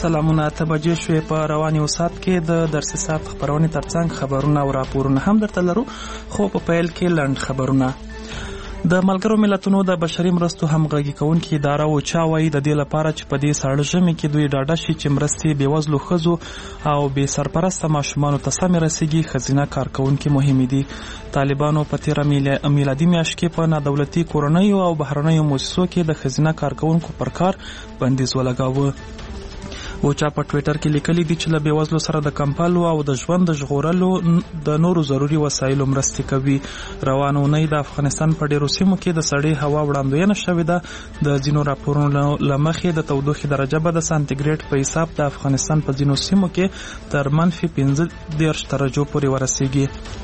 سلامونه. 8 بجې شوې په رواني وسات کې د درسي ساعت خبرونې ترڅنګ خبرونه او راپورونه هم درته لرو، خو په پیل کې لنډ خبرونه. د ملګرو ملتونو د بشري مرستو همغږي کوونکې اداره اوچا وایي د دې لپاره چې په دې ساړه ژمي کې دوی ډاډه شي چې مرستې بېوزلو ښځو او بې سرپرسته ماشومانو ته سمې رسیږي، ښځینه کارکوونکي مهمې دي. طالبانو په تېره میلادي میاشت کې په نادولتي کورنیو او بهرنیو مؤسسو کې د ښځینه کارکوونکو پر کار بندیز ولګاوه. اوچا په ټویټر کې لیکلي دي چې له بېوزلو سره د کمپلو او د ژوند د ژغورلو د نورو ضروري وسایلو مرستې کوي. روانه اونۍ د افغانستان په ډېرو سیمو کې د سړې هوا وړاندوینه شوې ده. د ځینو راپورونو له مخې د تودوخې درجه به د سانتیګریډ په حساب د افغانستان په ځینو سیمو کې تر -15 درجو پورې ورسیږي.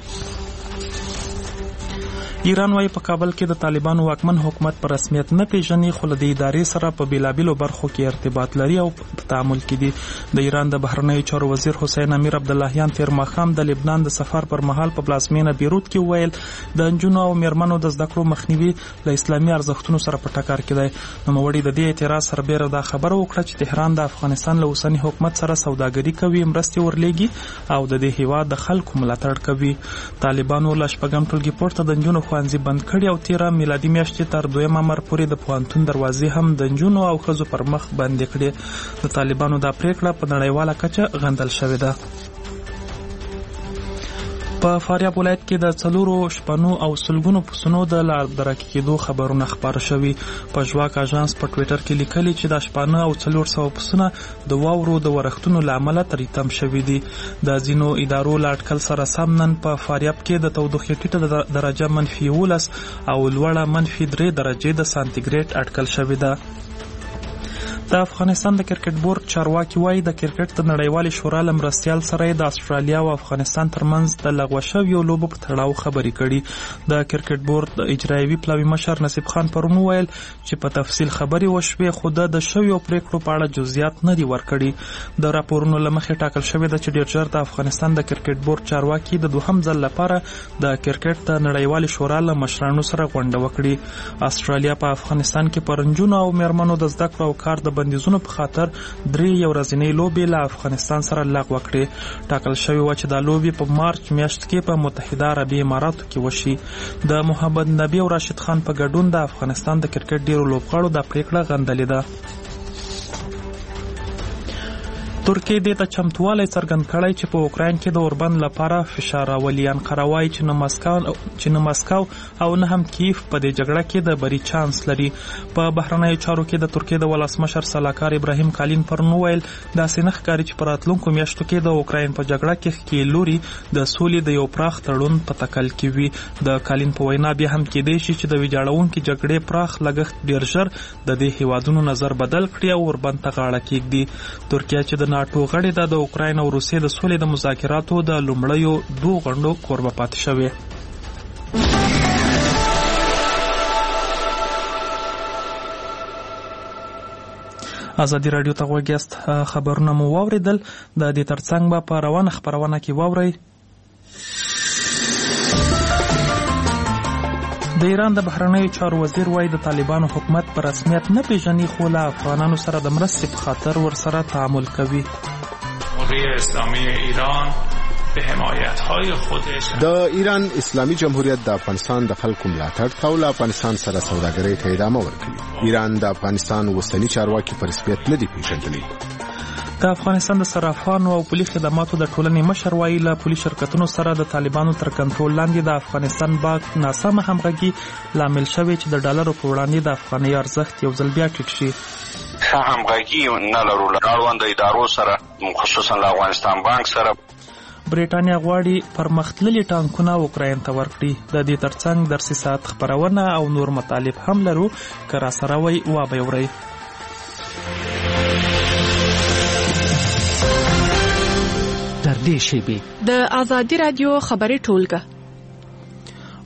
ایران وايي په کابل کې د طالبانو واکمن حکومت په رسمیت نه پیژني، خو له دې ادارې سره په بیلابیلو برخو کې ارتباط لري او په تعامل کې دي. د ایران د بهرنیو چارو وزیر حسین امیر عبداللهیان تېر ماښام د لبنان د سفر پر مهال په پلازمینه بیروت کې وویل د نجونو او میرمنو د زده کړو مخنیوي له اسلامي ارزښتونو سره په ټکر کې دی. نوموړي د دې اعتراض سربیره دا خبره وکړه چې تهران د افغانستان له اوسني حکومت سره سوداګري کوي، مرستې ورلیږي او د دې هیواد د خلکو ملاتړ کوي. طالبانو له شپږم ټولګي پورته د نجونو ښوونځي بند کړي او 13 میلادي میاشتې تر 2 ممر پورې د پوهنتون دروازې هم د نجونو او ښځو پر مخ بندې کړي. د طالبانو دا پریکړه په نړیواله کچه غندل شوې ده. په فاریاب ولایت کې د 4 شپنو او سلګونو پسونو د لارډرکې کېدو خبرونه خپاره شوي. په ژواک اژانس په ټویټر کې لیکلي چې د شپانه او 400 پسونه د واورو د ورښتونو له امله تریتم شوي دي. د ځینو ادارو له اټکل سره سم نن په فاریاب کې د تودوخې ټیټه درجه -11 او لوړه -3 درجې د سانتیګریډ اټکل شوې ده. د افغانستان د کرکټ بورډ چارواکي وایي د کرکټ د نړیوالې شورا له مرستیال سره د استرالیا او افغانستان ترمنځ د لغوه شویو لوبو په تړاو خبرې کړي. د کرکټ بورډ د اجرایوي پلاوي مشر نصیب خان پرون وویل چې په تفصیل خبرې وشوې، خو د شویو پریکړو په اړه جزئیات نه دي ورکړي. د راپورونو له مخې ټاکل شوې ده چې ډېر ژر د افغانستان د کرکټ بورډ چارواکي د دوهم ځل لپاره د کرکټ د نړیوالې شورا له مشرانو سره غونډه وکړي. استرالیا په افغانستان کې پر نجونو او میرمنو د زده کړو او کار د بندیزونو په خاطر 3 ورځنۍ لوبې له افغانستان سره لغوه کړې. ټاکل شوی و چې دا لوبې په مارچ میاشت کې په متحده عربي اماراتو کې وشي. د محمد نبی او راشد خان په ګډون د افغانستان د کرکټ ډیرو لوبغاړو دا پریکړه غندلې ده. ترکیه دې ته چمتووالی څرګند کړی چې په اوکراین کې د اوربند لپاره فشار راولي. انقره وایي چې نه مسکو او نه هم کیف په دې جګړه کې د بری چانس لري. په بهرنیو چارو کې د ترکیه د ولسمشر سلاکار ابراهیم کالین پرون وویل داسې نه ښکاري چې په راتلونکو میاشتو کې د اوکراین په جګړه کې ښکیل لوري د سولې د یو پراخ تړون په تکل کې وي. د کالین په وینا بیا هم کېدای شي چې د ویجاړونکې جګړې پراخ لګښت ډېر ژر د دې هیوادونو نظر بدل کړي او اوربند ته غاړه کېږدي. ترکیه چې د ناټو غړې ده د اوکراین او روسیې د سولې د مذاکراتو د لومړیو 2 غونډو کوربه پاتې شوې. ازادي راډیو ته غوږ یاست. خبرونه مو واوریدل. د دې ترڅنګ به په روانه خبرونه کې واورئ د ایران د بهرنیو چارو وزیر وایي د طالبانو حکومت په رسمیت نه پیژني، خو له افغانانو سره د مرستې په خاطر ورسره تعامل کوي. اسلامی ایران به حمایت‌های خودش د ایران اسلامي جمهوریت د افغانستان د خلکو ملاتړ ته او له افغانستان سره سوداګرۍ ته ادامه ورکوي. ایران د افغانستان وسنی چارواکي په رسمیت نه دي پیژندلي. د افغانستان د صرافانو او پولي خدماتو د ټولنې مشر وایي له پولي شرکتونو سره د طالبانو تر کنټرول لاندې د افغانستان بانک ناسمه همغږي لامل شوی چې د ډالرو په وړاندې د افغانۍ ارزښت یو ځل بیا ټیټ شي. ښه همغږي نه لرو له اړوندو ادارو سره، خصوصا له افغانستان بانک سره. بریټانیا غواړي پرمختللي ټانکونه اوکراین ته ورکړي. د دې ترڅنګ درسي ساعت خبرونه او نور مطالب هم لرو که راسره وئ وابه اورئ. د ازادي رادیو خبري ټولګه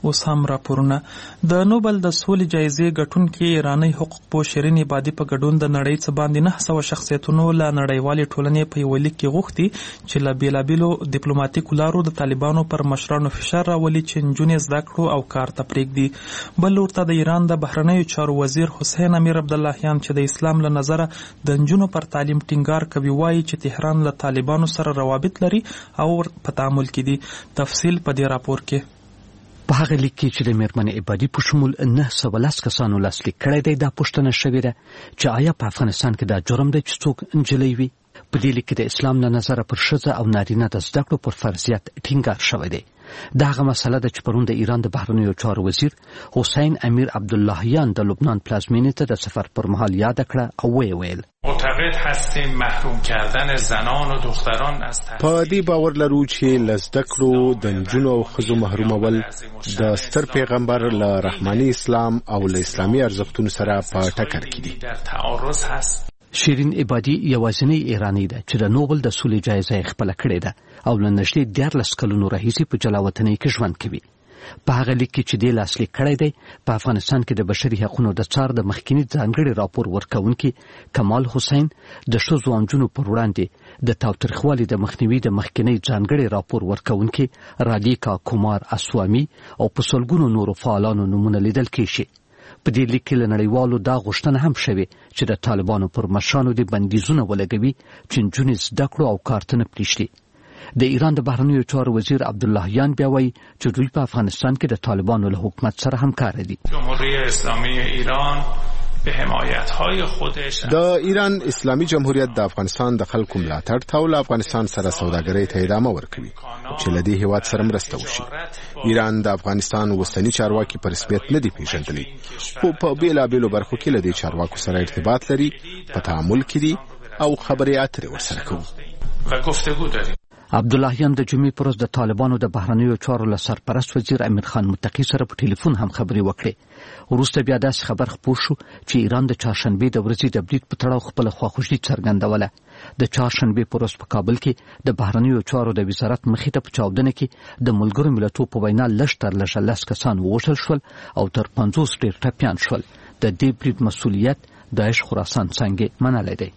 اوس هم راپورونه. د نوبل د سولې جایزې ګټونکي ایراني حقوقپوه شیرین عبادي په ګډون د نړۍ څخه باندې 900 شخصیتونو له نړیوالې ټولنې په یو لیک کې غوښتي چې له بیلابیلو ډیپلوماټیکو لارو د طالبانو پر مشرانو فشار راولي چې نجونې زده کړو او کار ته پرېږدي. بل ورته د ایران د بهرنیو چارو وزیر حسین امیر عبداللهیان چې د اسلام له نظره د نجونو پر تعلیم ټینګار کوي وایي چې تهران له طالبانو سره روابط لري او په تعامل کې دي. تفصیل په دې راپور کې. په هغه لیک کې چې د میرمنې عبادي په شمول 910 کسانو لاسلیک کړی دی دا پوښتنه شوې ده چې آیا په افغانستان کې دا جرم دی چې څوک نجلۍ وي. په دې لیک کې د اسلام له نظره پر ښځه او نارینه د زده کړو پر فرضیت ټینګار شوی دی. دا هغه مسله ده چې پرون د ایران د بهرنیو چارو وزیر حسین امیر عبداللهیان د لبنان پلازمینې ته د سفر پر مهال یاد کړه او ویل معتقد هستیم محروم کردن زنان و دختران از په دې باور لرو چې له زده کړو د نجونو او ښځو محرومول د ستر پیغمبر له رحماني اسلام او له اسلامي ارزښتونو سره په ټکر کې دي. در تعارض هست. شیرین عبادي یوازینی ایرانی ده چې د نوبل د سولې جایزه خپل کړې ده او له نږدې 14 کلونو راهیسې په جلاوطنۍ کې ژوند کوي. په هغه لیک کې چې د لاسلیک کړی دی په افغانستان کې د بشري حقوقو د څار د مخکینی ځانګړي راپور ورکونکي کمال حسین د ښځو او نجونو پر وړاندې د تاوتریخوالي د مخنیوي د مخکینی ځانګړي راپور ورکونکي رالیکا کومار اسوامی او په سلګونو نورو فعالانو نمونه لیدل کېږي. په دې لیک کې له نړیوالو دا غوښتنه هم شوې چې د طالبانو پر مشرانو د بندیزونه ولګوي چې نجونې زده کړو او کار ته نه پرېږدي. د ایران د بهرنیو چارو وزیر عبداللهیان بیا وایي چې دوی په افغانستان کې د طالبانو له حکومت سره همکار دي. جمهوری اسلامی ایران به حمایت‌های خودش د ایران اسلامي جمهوریت د افغانستان د خلکو ملاتړ ته او افغانستان سره سوداګرۍ ته ادامه ورکوي چې له دې هیواد سره مرسته وشي. ایران د افغانستان وسنی چارواکي په رسمیت نه دي پیژندلي خو په بیلابیلو برخو کې له دې چارواکو سره ارتباط لري، په تعامل کې دي او خبرې اترې ورسره کوي و گفتگو داریم. عبداللهیان د جمعې پر ورځ د طالبانو د بهرنیو چارو له سرپرست وزیر امیر خان متقي سره په ټلیفون هم خبرې وکړې. وروسته بیا داسې خبر خپور شو چې ایران د چهارشنبې د ورځې د برید په تړاو خپله خواخوږي څرګندوله. د چهارشنبې پر ورځ په کابل کې د بهرنیو چارو د وزارت مخې ته په چاودنه کې د ملګرو ملتونو په وینا لږ تر لږه 10 کسان ووژل شول او تر 50 ډېر ټپیان شول. د دې برید مسؤلیت داعش خراسان څنګه منلی دی.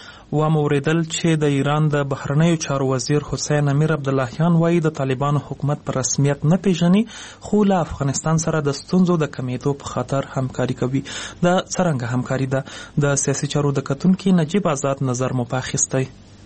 و موریدل چې د ایران د بهرنیو چارو وزیر حسین امیر عبداللهیان وایي د طالبانو حکومت پر رسمیت نه پیژني خو له افغانستان سره د ستونزو د کمیدو په خاطر همکاري کوي. د څرنګه همکاري ده د سیاسي چارو د کتونکي نجیب آزاد نظر مو پاخیستی.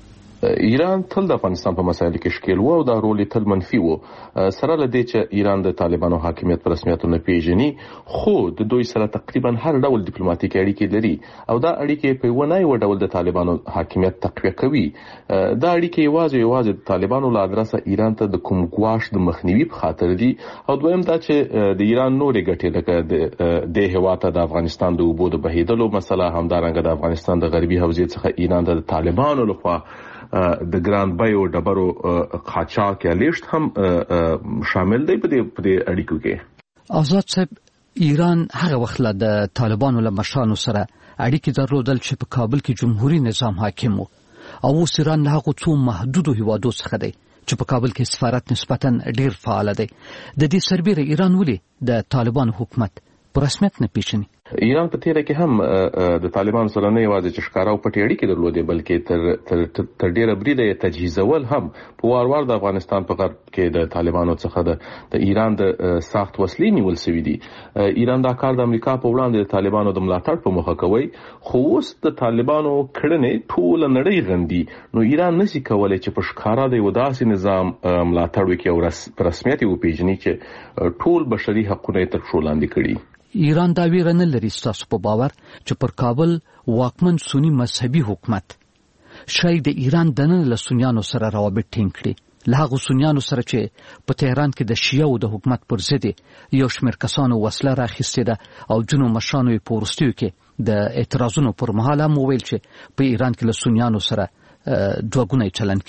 ایران تل د افغانستان په مسایلو کې ښکیل و او دا رول تل منفي و. سره له دې چې ایران د طالبانو حاکمیت په رسمیت نه پیژني خو د دوی سره تقریبا هر ډول ډیپلوماټیک اړیکې لري او دا اړیکې په ونه یو ډول د طالبانو حاکمیت تقویه کوي. دا اړیکې یوازې د طالبانو له ادرسه ایران ته د کوم ګواښ د مخنیوي په خاطر دي او دویم دا چې د ایران نورې ګټې لکه د هیواد د افغانستان د اوبو د بهیدلو مسله همدارنګه د افغانستان د غربي حوزې څخه ایران د طالبانو لخوا د ګران بیو ډبرو قاچاق یا لیشت هم شامل دی په دې اړیکو کې. آزاد صاحب، ایران هغه وخت له د طالبانو له مشرانو سره اړیکې درلودل چې په کابل کې جمهوریت نظام حاکم و او اوس ایران له هغو څو محدودو هیوادو څخه دی چې په کابل کې سفارت نسبتا ډیر فعال دی. د دې سربیره ایران ولې د طالبانو حکومت په رسمیت نه پیژني؟ ایران په تیره کې هم د طالبانو سره نه یوازې چې ښکاره او پټې اړیکې درلودې بلکې تر ډیره بریده یې تجهیزول هم په وار د افغانستان په غرب کې د طالبانو څخه د ایران د سخت وسلې نیول شوي دي. ایران دا کار د امریکا په وړاندې د طالبانو د ملاتړ په موخه کوي خو اوس د طالبانو کړنې ټوله نړۍ غندي نو ایران نشي کولای چې په ښکاره د یو داسې نظام ملاتړ وکړي او په رسمیت یې وپیژني چې ټول بشري حقونه یې تر پښو لاندې کړي. ایران دا ویره نه لري ستاسو په باور چې پر کابل واکمن سنی مذهبي حکومت شاید د ایران دننه له سنیانو سره روابط ټینګ کړي، له هغو سنیانو سره چې په تهران کې د شیعو د حکومت پر ضد یو شمېر کسانو وسله راخیستې ده او ځینو مشرانو یې په وروستیو کې د اعتراضونو پر مهال هم وویل چې په ایران کې له سنیانو سره دوه ګونی چلند کیږي.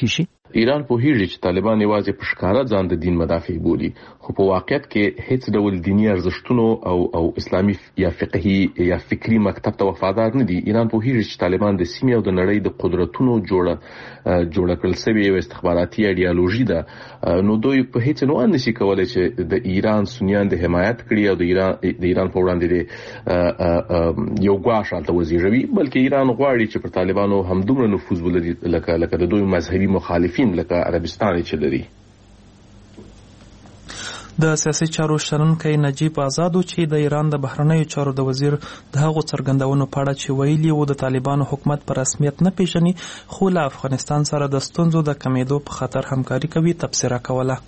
ایران په هیڅ چې طالبان یوازې په ښکارا ځان د دین مدافع بولي، خو په واقعیت کې هیڅ ډول دینی ارزښتونو او اسلامي یا فقهي یا فکری مکتب ته وفادار نه دي. ایران په هیڅ چې طالبان د سیمې او د نړۍ د قدرتونو جوړه کړل سوی یو استخباراتي ایډیالوژي ده، نو دوی په هیڅ نوع نشي کولای چې د ایران سنیان د حمایت کړي او د ایران په وړاندې یو ګواښ حالت وزیږوي، بلکې ایران غواړي چې پر طالبانو همدومره نفوذ ولري لکه د دوی مذهبي مخالفین لکه عربستان چې لري. د سیاسي چارو شنونکی نجیب آزادو چې د ایران د بهرنیو چارو د وزیر د هغو څرګندونو په اړه چې ویلي وو د طالبانو حکومت په رسمیت نه پیژني خو له افغانستان سره د ستونزو د کمیدو په خاطر همکاري کوي تبصره کوله.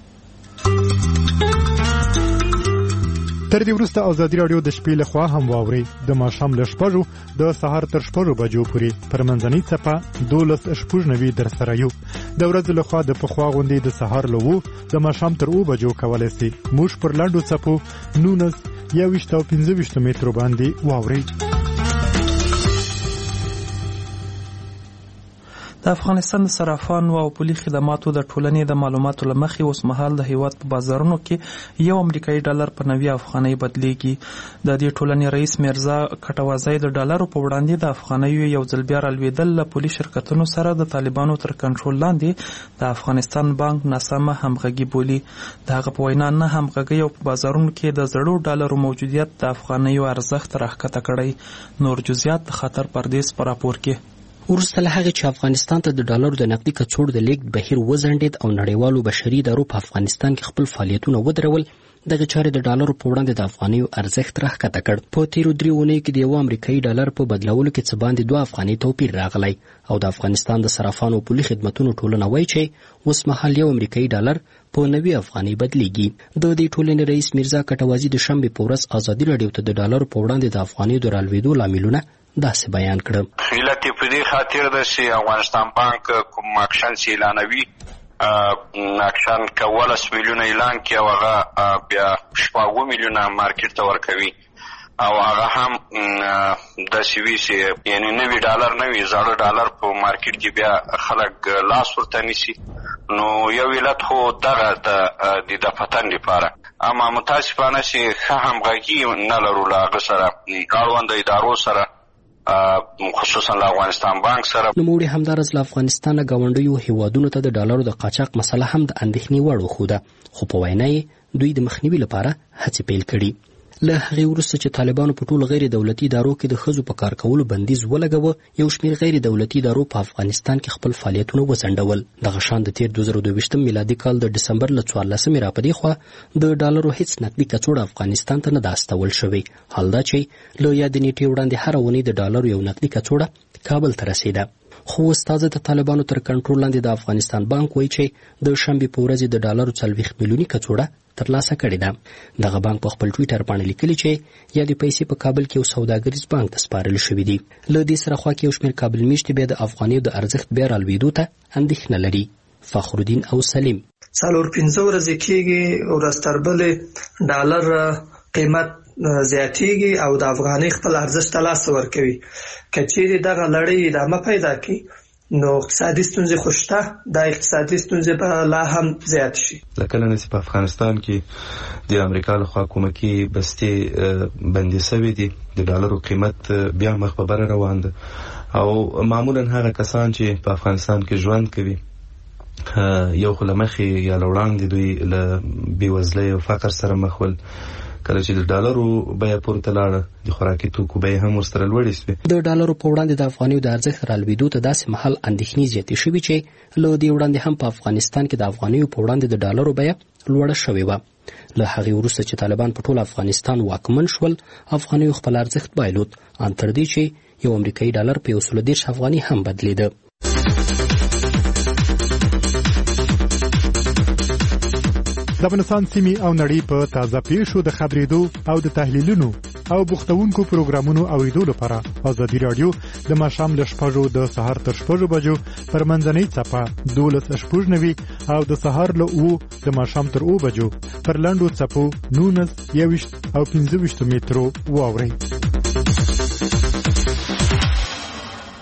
تر دې وروسته ازادي راډیو د شپې لخوا هم واوري د ماښام له 6 د سهار تر 6 بجو پورې پر منځنۍ څپه 12:90 در سره یو. د ورځې لخوا د پخوا غونډې د سهار له 2 د ماښام تر 2 بجو کولای شي موږ پر لاندو څپو 19 او 15 مترو باندې واوري. د افغانستان د صرافانو او پولي خدماتو د ټولنې د معلوماتو له مخې اوس مهال د هیواد په بازارونو کې یو امریکایي ډالر په 90 افغانۍ بدلیږي. د دې ټولنې رئیس میرزا کټوازی د ډالرو په وړاندې د افغانیو یو ځل بیا رالوېدل له پولي شرکتونو سره د طالبانو تر کنټرول لاندې د افغانستان بانک ناسمه همغږي بولي. د هغه په وینا نه همغږي او په بازارونو کې د زړو ډالرو موجودیت د افغانیو ارزښت راښکته کړی. نور جزئیات د خطر پردیس په راپور کې. وروسته له هغې چې افغانستان ته د ډالرو د نقدي کڅوړو د لیږد بهیر وځنډېد او نړیوالو بشري ادارو په افغانستان کې خپل فعالیتونه ودرول، دغه چارې د ډالرو په وړاندې د افغانیو ارزښت راښکته کړ. په تیرو 3 اونیو کې د یو امریکایي ډالر په بدلولو کې څه باندې 2 افغانۍ توپیر راغلی او د افغانستان د صرافانو او پولي خدمتونو ټولنه وایي چې اوس مهال یو امریکایي ډالر په 90 افغانۍ بدلیږي. د دې ټولنې رئیس میرزا کټوازی د شنبې په ورځ ازادي راډیو ته د ډالرو په وړاندې د افغانیو د رالوېدو لاملونه داسې بیان کړم. علت په دې خاطر ده چې افغانستان بانک کوم اکشن اعلانوي، اکشن کوله 1 میلیون اعلان کوي او هغه بیا 7 میلیونه مارکیټ ته ورکوي او هغه هم د سیویسي یعنی نوی ډالر نوی زړه ډالر په مارکیټ کې بیا خلک لاس ورته نیسي. نو یو علت خو دغه د پتن لپاره، اما متاسفانه چې ښه همغږي نه لرو له هغه سره اړوند ادارو سره، خصوصا له افغانستان بانک سره. نوموړي همدارس له افغانستان غونډیو هیوادونو ته د ډالرو د قاچاق مسله هم د اندېښنې وړ وښوده، خو په وینا یې دوی د مخنیوي لپاره هڅې پیل کړي. له هغې وروسته چې طالبانو په ټولو غیر دولتي ادارو کې د ښځو په کار کولو بندیز ولګوه، یو شمېر غیر دولتي ادارو په افغانستان کې خپل فعالیتونه وځنډول. دغه شان د تیر 2022 میلادي کال د ډسمبر له 14 را په دې خوا د ډالرو هیڅ نقدي کڅوړه افغانستان ته نه ده استول شوې. حال دا چې له یادې نیټې وړاندې هره اونۍ د ډالرو یو نقدي کڅوړه کابل ته رسېده. خو استازه د طالبانو تر کنټرول لاندې د افغانستان بانک وایي چې د شنبې په ورځ د ډالرو 40 میلیوني کڅوړه ترلاسه کړې ده. دغه بانک په خپل ټویټر باندې لیکلي چې یادې پیسې په کابل کې یو سوداګریز بانک ته سپارل شوې دي. له دې سره خوا کې یو شمېر کابل میشتې بیا د افغانیو د ارزښت بیا رالوېدو ته اندېښنه لري. فخرالدین او سلیم 4-5 ورځې کېږي ورځ تر بلې ډالر قیمت زیاتېږي او د افغانۍ خپل ارزښت ته لاس ورکوي. که چیرې دغه لړۍ ادامه پیدا کړي نو اقتصادي ستونزې خو شته، دا اقتصادي ستونزې به لا هم زیات شي. لکه نن چې په افغانستان کې د امریکا لخوا کومکي بستې بندي شوې دي، د ډالرو قیمت بیا مخ په بره روان ده او معمولا هغه کسان چې په افغانستان کې ژوند کوي یو خو له مخې یا له وړاندې دوی له بېوزلۍ او فقر سره مخ ول. کله چې د ډالرو بیه پورته لاړه د خوراکي توکو بیه هم ورسره لوړې شوې. د ډالرو په وړاندې د افغانیو د ارزښت رالوېدو ته داسې مهال اندېښنې زیاتې شوې چې له دې وړاندې هم په افغانستان کې د افغانیو په وړاندې د ډالرو بیه لوړه شوې وه. له هغې وروسته چې طالبان په ټول افغانستان واکمن شول، افغانیو خپل ارزښت بایلود، ان تر دې چې یو امریکایي ډالر په 130 افغانۍ هم بدلېده. د افغانستان سیمې او نړۍ په تازه پیښو د خبرېدو او د تحلیلونو او بوختونکو پروګرامونو اوریدو لپاره ازادي راډیو د ماښام له 6 د سهار تر 6 بجو پر منځنۍ څپه 12:90 او د سهار له 2 د ماښام تر 2 بجو پر لاندو څپو 19 او 15 مترو واورئ.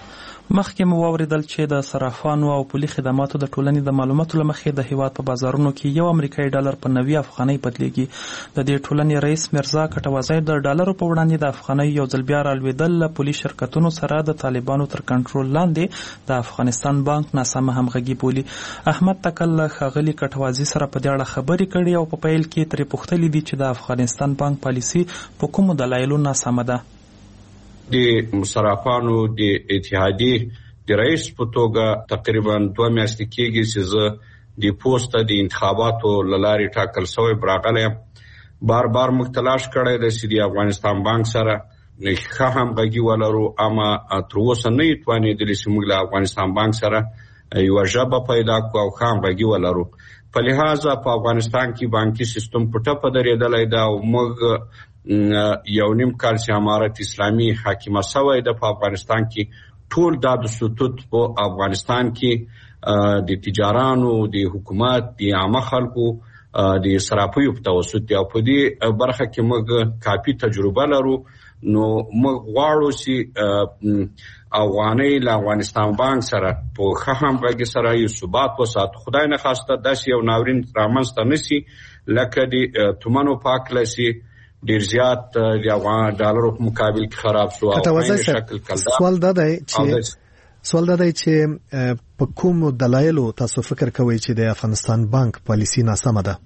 مخکې مو واوریدل چې د صرافانو او پولي خدماتو د ټولنې د معلوماتو له مخې د هیواد په بازارونو کې یو امریکایي ډالر په 90 افغانۍ بدلیږي. د دې ټولنې رئیس مرزا کټوازی د ډالرو په وړاندې د افغانۍ یو ځل بیا رالوېدل له پولي شرکتونو سره د طالبانو تر کنټرول لاندې د افغانستان بانک ناسمه همغږي بولي. احمد تکل له ښاغلي کټوازي سره په دې اړه خبرې کړې او په پیل کې ترې پوښتلي دي چې د افغانستان بانک پالیسي په کومو دلایلو ناسمه ده. د صرافانو د اتحادیې د رئیس په توګه تقریبا 2 میاشتې کېږي چې زه د پوسټ د انتخاباتو لارې ټاکل شوی براغلی بار موږ تلاش کړی دی چې د افغانستان بانک سره ښه همغږي ولرو، اما تر اوسه نه یې توانېدلي چې موږ له افغانستان بانک سره یوه ژبه پیدا کړو او ښه همغږي ولرو. په لحاظه په افغانستان کې بانکي سیستم په ټپه درېدلی ده او موږ 1.5 کال چې امارت اسلامي حاکمه شوی ده په افغانستان کې ټول دا د ستوت په افغانستان کې د تجارانو د حکومت د عامه خلکو د صرافیو په توسط او په دې برخه کې موږ کافي تجربه لرو. نو موږ غواړو چې افغانۍ له افغانستان بانک سره په ښه همغږي سره یو ثبات وساتو. خدای نه خواسته داسې یو ناورین رامنځته نه سي لکه د تومنو په هکله چې ډیر زیات د افغان ډالرو په مقابل کې خراب شو او شکل کلدا. سوال دا دی چې په کوم دلایلو تاسو فکر کوئ چې د افغانستان بانک پالیسی ناسمه ده؟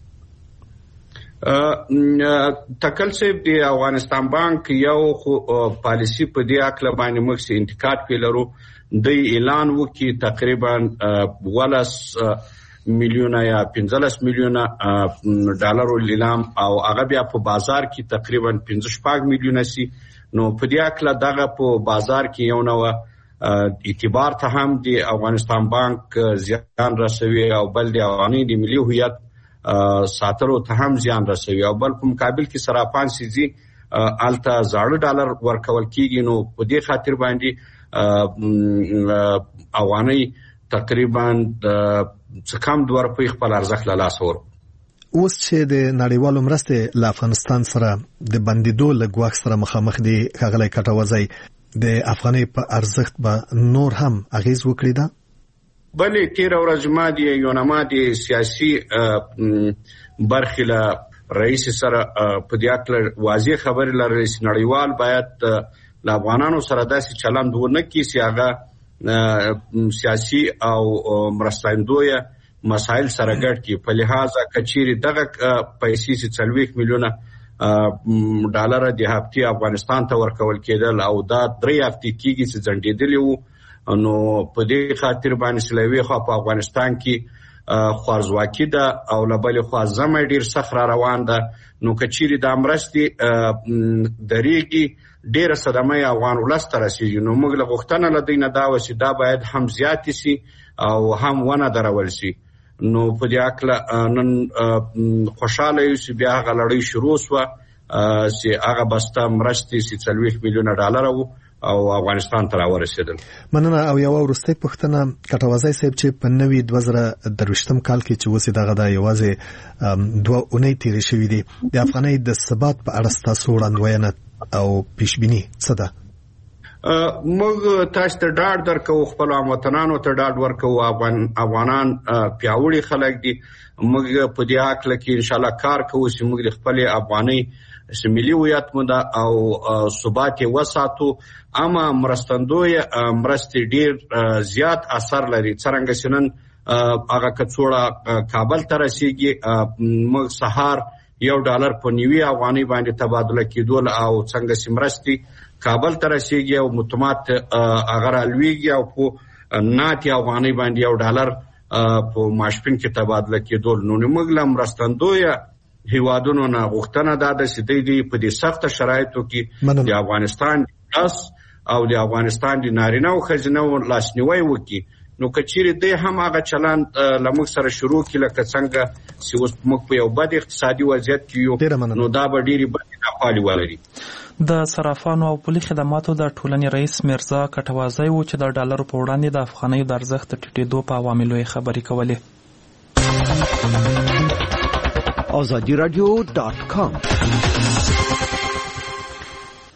تکل صاحب د افغانستان بانک یو پالیسی په دې اکله باندې موږ چې انتقاد پې لرو. د اعلان وکړي تقریبا 12 میلیونه یا 15 میلیونه ډالرو لیلام او هغه بیا په بازار کې تقریبا 15 میلیونه سي. نو په دې اکله دغه په بازار کې یو نوع اعتبار ته هم د افغانستان بانک زیان رسوي او بل د افغانۍ د ملي هویت ساتلو ته هم زیان رسوي او بل په مقابل کې صرافان سيزي الته زاړه ډالر ورکول کیږي. نو په دې خاطر باندې افغانۍ تقریبا څکم 2 روپۍ خپل ارزښت له لاسه ورکړ. اوس چې د نړیوالو مرستې له افغانستان سره د بندیدو له ګواښ سره مخامخ دي، ښاغلی کټوازی د افغانۍ په ارزښت به نور هم اغیز وکړي ده؟ بلې تېره ورځ ما د یونما د سیاسي برخې له رئیس سره په دې اړه واضح خبرې لرلې چې نړیوال باید له افغانانو سره داسې چلند ونه کړي چې هغه سیاسي او مرستندویه مسایل سره ګډ کړي. په لحاظه کچېرې دغه پیسې چې 40 میلیونه ډالر د هفتې افغانستان ته ورکول کېدل او دا 3 هفتې کېږي چې ځنډېدلي وو. نو په دې خاطر باندې چې له یوې خوا په افغانستان کې خوارځواکي ده او له بلې خوا ژمی ډېر سخت را روان ده. نو که چیرې دا مرستې درېږي ډېره صدمه افغان ولس ته رسېږي. نو موږ له غوښتنه له دوی نه دا وه چې دا باید هم زیاتې سي او هم ونه درول سي. نو په دې هکله نن خوشحاله یو چې بیا هغه لړۍ شروع شوه چې هغه بسته مرستې چې 40 میلیونه ډالره وو او افغانستان ته راورسېدل. مننه. او یوه وروستۍ پوښتنه کټوازی صاحب چې په نوي 2023 کال کې چې اوس دغه د یوازې 2 اونۍ تېرې شوي دي، د افغانۍ د ثبات په اړه ستاسو وړاندوینه او پیشبیني څه ده؟ موږ تاسو ته ډاډ درکوو، خپل هموطنانو ته ډاډ ورکوو. افغانان پیاوړي خلک دي. موږ په دې هکله کې انشاءالله کار کوو چې موږ د خپلې افغانۍ ملي هویت مو ده او ثبات یې وساتو. اما مرستندویه مرستې ډېر زیات اثر لري. څرنګه چې نن هغه کڅوړه کابل ته رسېږي، موږ سهار $1 په 90 افغانۍ باندې تبادله کېدول او څنګه چې مرستې کابل ته رسېږي او متمات هغه رالوېږي او په 90 افغانۍ باندې $1 په ماشپین کې تبادله کېدول. نو موږ له مرستندویه هیوادونو نه غوښتنه دا ده چې دوی په دې سخته شرایطو کې د افغانستان او د افغانستان د نارینه او ښځینه لاسنیوی وکړي. نو که چیرې دی هم هغه چلند له موږ سره شروع کړي لکه څنګه چې اوس موږ په یو بد اقتصادي وضعیت کې یو، نو دا به ډېرې بدې ناخوالې ولري. د صرافانو او پولي خدماتو د ټولنې رئیس مرزا کټوازی و چې د ډالرو په وړاندې د افغانیو د ارزښت د ټیټېدو په عواملو یې خبرې کولې. azadiradio.com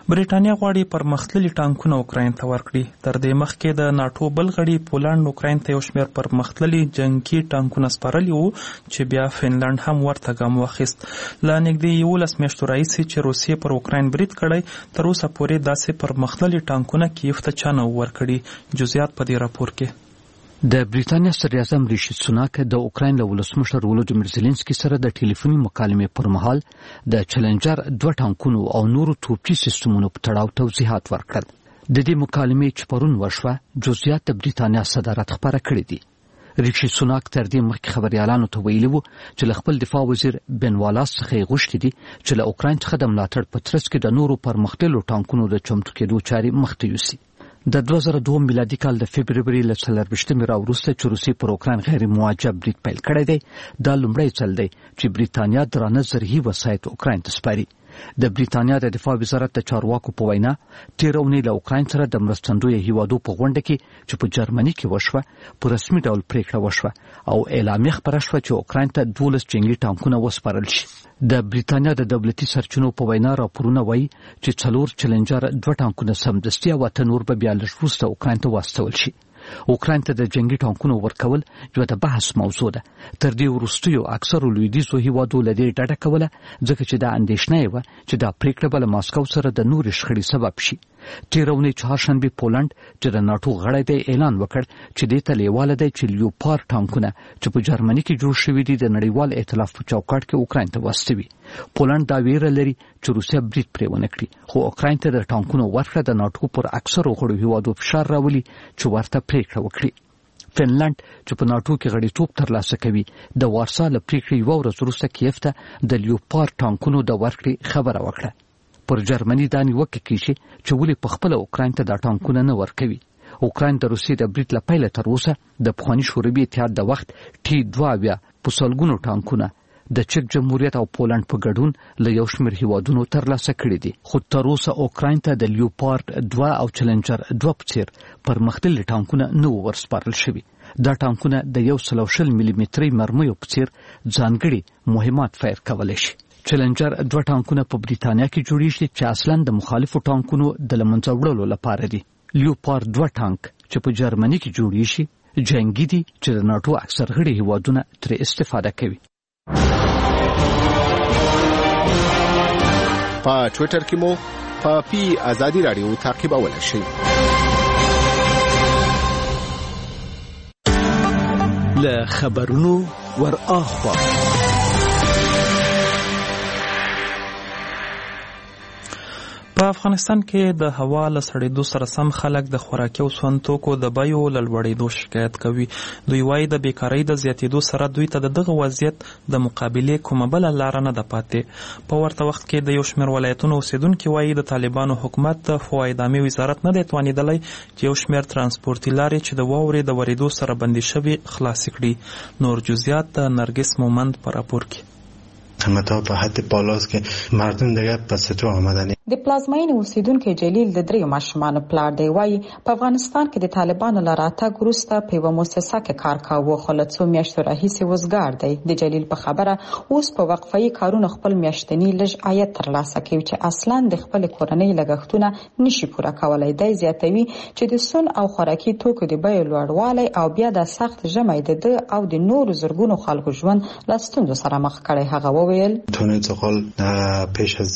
برېټانیا غواړي پرمختللي ټانکونه اوکراین ته ورکړي. تر دې مخکې د ناټو بل غړي پولنډ اوکراین ته یو شمېر پرمختللي جنګي ټانکونه سپارلي وو چې بیا فنلنډ هم ورته ګام واخیست. له نږدې 11 میاشتو راهیسې چې روسیې پر اوکراین برید کړی تر اوسه پورې داسې پرمختللي ټانکونه کیف ته چا نه ورکړي. جزئیات په دې راپور کې. د بریټانیا صدراعظم ریشي سوناک د اوکراین له ولسمشر ولودیمیر زيلنسکي سره د ټلیفوني مکالمې پر مهال د چلنجر 2 ټانکونو او نورو توپچي سیستمونو په تړاو توضیحات ورکړل. د دې مکالمې چې پرون وشوه جزئیات د بریټانیا صدارت خبره کړې دي. ریشي سوناک تر دې مخکې خبريالانو ته ویلي وو چې له خپل دفاع وزیر بن والاس څخه غوښتي دي چې له اوکراین څخه د ملاتړ په ترڅ کې د نورو پرمختللو ټانکونو د چمتو کېدو چارې مخته یوسي. د 2002 میلادي کال د فبرवरी له 24 وروسته چې روسي پر اوکراین غیر موجب برید پیل کړی دی دا لومړی ځل دی چې بریټانیا درانه زرهي وسایط اوکراین ته سپاري. د بریټانیا د دفاع وزارت د چارواکو په وینا تیر اونۍ له اوکراین سره د مرستندوی هیوادو په غونډه کې چې په جرمني کې وشوه په رسمي ډول پریکړه وشوه او اعلامیه خبره شوه چې اوکراین ته 12 جنگي ټانکونه وسپارل شي. د بریټانیا د دولتي سرچینو په وینا راپورونه وایي چې 4 چلنجر 2 ټانکونه سمدستي او نور به بیا لږ وروسته اوکراین ته واستول شي. اوکراین ته د جنگي ټانکونو ورکول یو د بحث موضوع ده. تر دې وروستیو اکثرو لویدیځو هیوادو له دې ډډه کوله ځکه چې دا اندېښنه وه چې دا پریکړه به له ماسکو سره د نورې شخړې سبب شي. تیر اونۍ چهارشنبه پولنډ چې د ناټو غړی دی اعلان وکړ چې دې ته لیواله دی چې لیوپارډ ټانکونه چې په جرمني کې جوړ شوي دي د نړیوال ائتلاف په چوکاټ کې اوکراین ته واستوي. پولنډ دا ویره لري چې روسیا برید پرې ونه کړي خو اوکراین ته د ټانکونو ورکړه د ناټو پر اکثرو غړو هیوادو فشار راولي چې ورته پریکړه وکړي. فنلنډ چې په ناټو کې غړیتوب ترلاسه کوي د وارسا له پریکړې یو ورځ وروسته کیف ته د لیوپارډ ټانکونو د ورکړې خبره وکړه. پر جرمني دا نیوکه کیږي چې ولې په خپل اوکراین ته دا ټانکونه نه ورکوي. اوکراین د روسیې د برید له پیله تر اوسه د پخواني شوروي اتحاد د وخت T-2 په سلګونو ټانکونه د چک جمهوریت او پولنډ په ګډون له یو شمېر هیوادونو ترلاسه کړي دي. خو تر اوسه اوکراین ته د لیوپارډ 2 او چلنجر 2 په څیر پرمختللي ټانکونه نه ورسپارل شوي. دا ټانکونه د 120 ملي متري مرمیو په څیر ځانګړي مهمات فایر کولی شي. چلنجر 2 ټانکونه په بریټانیا کې جوړیږي چې اصلاً د مخالفو ټانکونو د لمنځه وړلو لپاره دي. لیوپارډ 2 ټانک چې په جرمني کې جوړیږي جنگي دي چې د ناټو اکثر غړي هیوادونه ترې استفاده کوي. په ټوئیټر کې مو په پی ازادي رادیو تعقیبولای شئ. له خبرونو ور اخوا په افغانستان کې د هوا له سړېدو سره سم خلک د خوراکي او سون توکو د بیو له لوړېدو شکایت کوي. دوی وایي د بیکارۍ د زیاتېدو سره دوی ته د دغه وضعیت د مقابلې کومه بله لاره نه ده پاتې. په ورته وخت کې د یو شمېر ولایتونو اوسېدونکي وایي د طالبانو حکومت د فواید وزارت نه دی توانېدلی چې یو شمېر ترانسپورتي لارې چې د واورې د ورېدو سره بندي شوي خلاصې کړي. نور جزئیات د نرگس مومند په راپور کې. قیمت‌ها په حد بالاست که مردم دیگه پس تو آمدنی. د پلازمین اوسیدونکو جلیل د دریو ماشومانو پلار دی وایي په افغانستان کې د طالبانو له راتګ وروسته په یوه مؤسسه کې کار کاوه خو له څو میاشتو راهیسې وزګار دی. د جلیل په خبره اوس په وقفه‌یي کارونو خپل میاشتني لږ عاید ترلاسه کوي چې اصلاً د خپل کورنۍ لګښتونه نشي پوره کولی. دی زیاتوي چې د سون او خوراکي توکو د بیو لوړوالی او بیا د سخت ژمی د ده او د نورو زرګونو خلکو ژوند له ستونزو سره مخ کړی. هغه وویل پیش از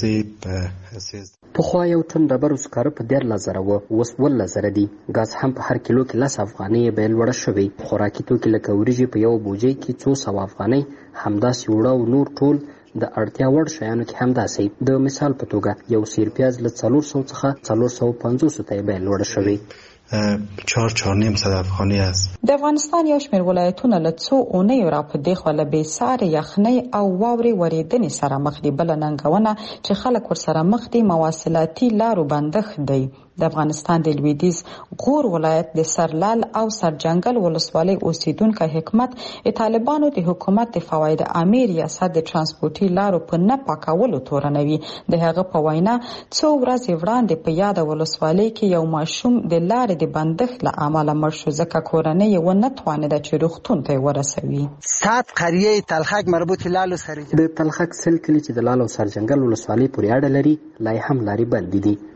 پخوا یو ټن ډبرو سکاره په 13,000 و اوس 12,000 دي. ګاز هم په هر کیلو کې 10 افغانۍ بیه لوړه شوې. خوراکي توکي لکه وریجې په یو بوجۍ کې 200 افغانۍ همداسې وړه او نور ټول د اړتیا وړ شیانو کې همداسې. د مثال په توګه یو سیر پیاز له 400 څخه 450 ته بیه لوړه شوې. 4.5 افغانۍ است. د افغانستان یو شمېر ولایتونه له څو اونیو را په دې خوا له بېسارې یخنۍ او واورې ورېدنې سره مخ دي. بله ننګونه چې خلک ورسره مخ دي مواصلاتي لارو بندښت دی. د افغانستان د لویدیځ غور ولایت د سرلال او سرجنګل ولسوالۍ اوسیدونکو حکمت طالبانو د حکومت د فواید عامه ریاست د ترانسپورتي لارو په نه پاکولو تورنوي. د هغه په وینا څو ورځې وړاندې په یاد ولسوالۍ کې یو ماشوم د لارې د بندښت له امله مړ شو ځکه کورنۍ یې ونه توانېده چې روغتون ته یې ورسوي. سات قریه تلخک مربوط لالو سره د تلخک سل کلی چې د لال او سرجنګل ولسوالۍ پورې اړه لري لای هم لارې بندې دي.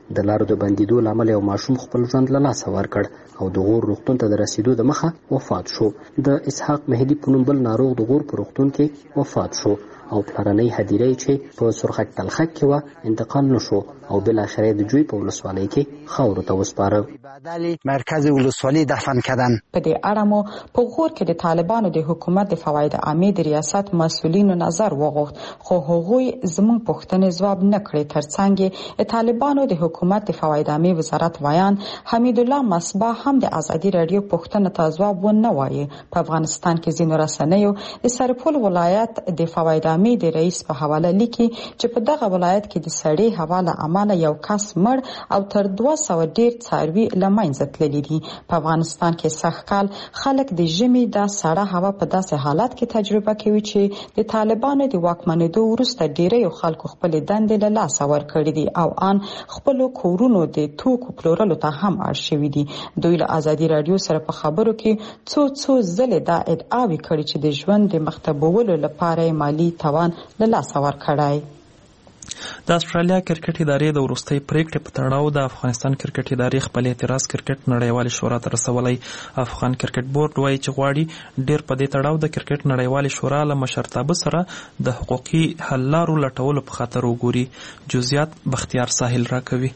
د لارو د بندیدو لامل یو ماشوم خپل ژوند له لاسه ورکړ او د غور روغتون ته د رسیدو د مخه وفات شو. د اسحاق مهدي په نوم بل ناروغ د غور په روغتون کې وفات شو او پلرنۍ هدیره چې په سرخک تلخک کې وه انتقال نشو او بالاخره د جوی په ولسوالۍ کې خاورو ته وسپاره. مرکز ولسوالۍ دفن کردن. په دې اړه مو په غور کې د طالبانو د حکومت د فواید عامې د ریاست مسؤلینو نظر وغوښت، خو هغوی زموږ پوښتنې ځواب نه کړې. ترڅنګ د طالبانو د حکومت د فواید عامې وزارت ویان حمید الله مصباح هم د ازادي رادیو پوښتنه ته ځواب ونه وایي. په افغانستان کې ځینو رسنیو د سرپل ولایت د فواید عامې د رئیس په حواله لیکي چې په دغه ولایت کې د سړې هوا له امله یو کس مړ او تر 200 ډیر څاروي له منځه تللي دي. په افغانستان کې سږکال خلک د ژمي د سړه هوا په داسې حالت کې تجربه کوي چې د طالبانو د واکمنېدو وروسته ډیری خلکو خپل دندې له لاسه ورکړي دي او ان خپل کورونو د توکو پلورلو ته هم اړ شوي دي. دوی له ازادي رادیو سره په خبرو کې څو ځلې دا ادعاوې کړي چې د ژوند د مختبولو لپاره مالی توان له لاسه ورکړای. د استرالیا کرکټ ادارې د وروستۍ پریکړې په تړاو د افغانستان کرکټ ادارې خپل اعتراض کرکټ نړیوالې شورا ته رسولی. افغان کرکټ بورډ وایي چې غواړي ډیر په دې تړاو د کرکټ نړیوالې شورا له مشرتابه سره د حقوقي حل لارو لټولو په خاطر وګوري. جزئیات بختیار ساحل راکوي.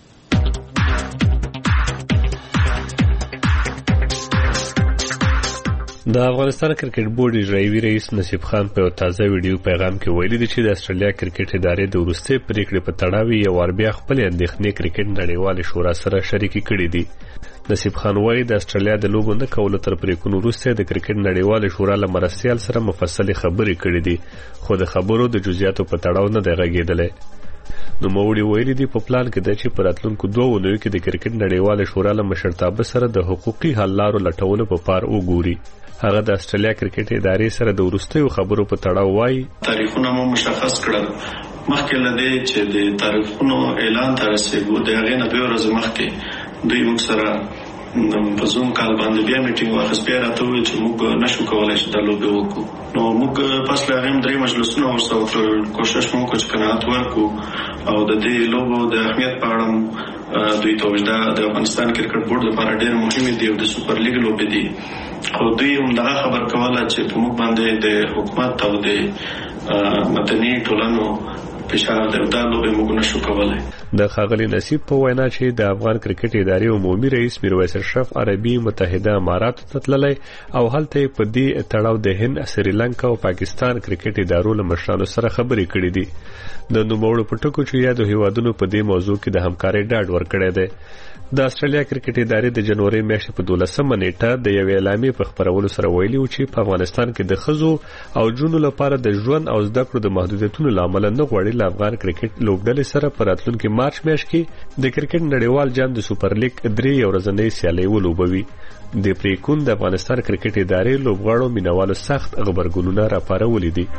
د افغانستان کرکټ بورډ اجرایي رئیس نصیب خان په تازه ویډیو پیغام کې ویلي دی چې د استرالیا کرکټ ادارې د وروستۍ پریکړې په تړاو یو وار بیا خپل اندېښنې کرکټ نړیوالې شورا سره شریکې کړې دي. نصیب خان وایي د استرالیا د لوبو نه کولو تر پریکړو وروسته د کرکټ نړیوالې شورا له مرستیال سره مفصلې خبرې کړې دي، خو د خبرو د جزئیاتو په تړاو نه دی غږېدلی. نوموړي ویلي دي په پلان کې ده چې په راتلونکو 2 اونیو کې د کرکټ نړیوالې شورا له مشرتابه سره د حقوقي حل لارو لټولو په پار وګوري. هغه د استرالیا کرکټ ادارې سره د وروستیو خبرو په تړاو وایي تاریخونه مو مشخص کړل. مخکې له دې چې د تاریخونو اعلان ته رسېږو د هغې نه 2 ورځې مخکې دوی موږ سره په زوم کال باندې بیا میټینګ واخیست. بیا راته وویل چې موږ نشو کولی چې دا لوبې وکړو. نو موږ پس له هغې 3 مجلسونه ورسره وکړل، کوشش مو وکړو چې قناعت ورکړو او د دې لوبو د اهمیت په اړه دوی ته وویل د افغانستان کرکټ بورډ لپاره ډېر مهمې دي او د سوپر لیګ لوبې دي. خو دوی همدغه خبر کوله چې په موږ باندې د حکومت او د مدني ټولنو فشار دی او دا لوبې موږ نشو کولی. د ښاغلي نصیب په وینا چې د افغان کرکټ ادارې عمومي رئیس میرویس اشرف عربي متحده اماراتو ته تللی او هلته په دې تړاو د هند، سریلانکا او پاکستان کرکټ ادارو له مشرانو سره خبرې کړې دي. د نوموړو په ټکو چې یادو هیوادونو په دې موضوع کې د همکارۍ ډاډ ورکړی دی. د استرالیا کرکټ ادارې د جنوري میاشتې په 12مه نیټه د یو اعلامیې په خپرولو سره ویلي و چې په افغانستان کې د ښځو او جنونو لپاره د ژوند او زده کړو د محدودیتونو له امله نه غواړي له افغان کرکټ لوبډلې سره په راتلونکي مارچ میاشت کې د کرکټ نړیوال جام د سوپر لیګ 3 ورځنۍ سیالۍ ولوبوي. د پریکون د افغانستان کرکټ ادارې لوبغاړو مینوالو سخت غبرګونونه راپارولي دي.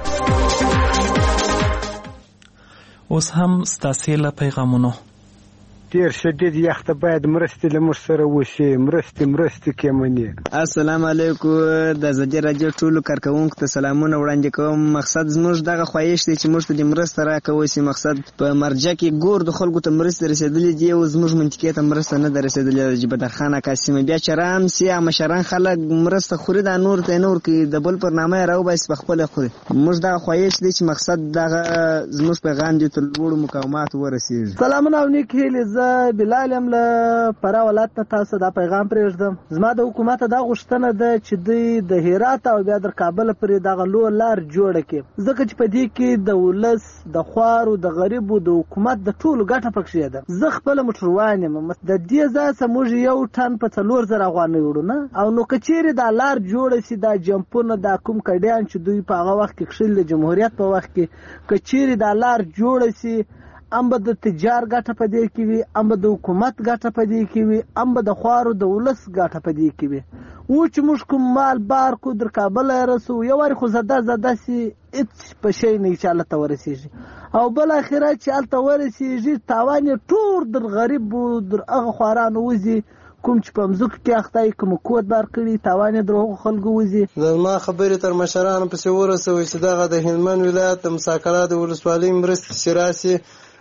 اوس هم ستاسې له پیغامونو ډیر شدید یخ ته باید مرستې له موږ سره وشي. مرستې کېمنې. السلام علیکم. د ازادي رادیو ټولو کارکوونکو ته سلامونه وړاندې کوم. مقصد زموږ دغه خواهش دی چې موږ ته د مرسته راکوي سي. مقصد په مرجع کې ګور د خلکو ته مرسته رسیدلې دي او زموږ منطقې ته مرسته نه ده رسیدلې. جبدر خان قاسم بیا چرام سي مشران خلک مرسته خوري د نور ته نور کې د بل پر نامه راو بس په خپل خوري. موږ دغه خواهش دی چې مقصد دغه زموږ پیغام دی تر لوړو مقامات ورسیږي. سلامونه او نیک هیله. بلال هم له فرا ولایت ته تاسو دا پیغام پرېږدم. زما د حکومت دا غوښتنه ده چې دوی د هرات او بیا در کابل پرې دغه لار جوړه کړي، ځکه چې په دې کې د ولس د خوارو د غریبو د حکومت د ټولو ګټه پکې ده. زه خپل موټروان یم. د دې ځای څخه موږ یو ټن په 4000 افغانۍ وړو نه او نو کچېرې دا لار جوړه سي دا جمپونه دا کوم کډیان چې دوی په هغه وخت کې کښل د جمهوریت په وخت کې کچېرې دا لار جوړه سي ام به د تجار ګټه په دې کې وي، ام به د حکومت ګټه په دې کې وي، ام به د خوارو د ولس ګټه په دې کې وي. و چې موږ کوم مال بار کو در کابل رسو یو واری خو زده سي هیڅ په شی نه چې الله ته ورسیږي او بل اخره چې الله ته ورسیږي تاوان ټول در غریب او در هغه خوارانو وزي کوم چې په مزک کې اخته کوم کوټ بار کړی تاوان درو خلکو وزي. ما خبرې تر مشرانو پسې ورسوي چې دغه د هلمند ولایت د مساکرات ولسوالۍ مرستې شراسي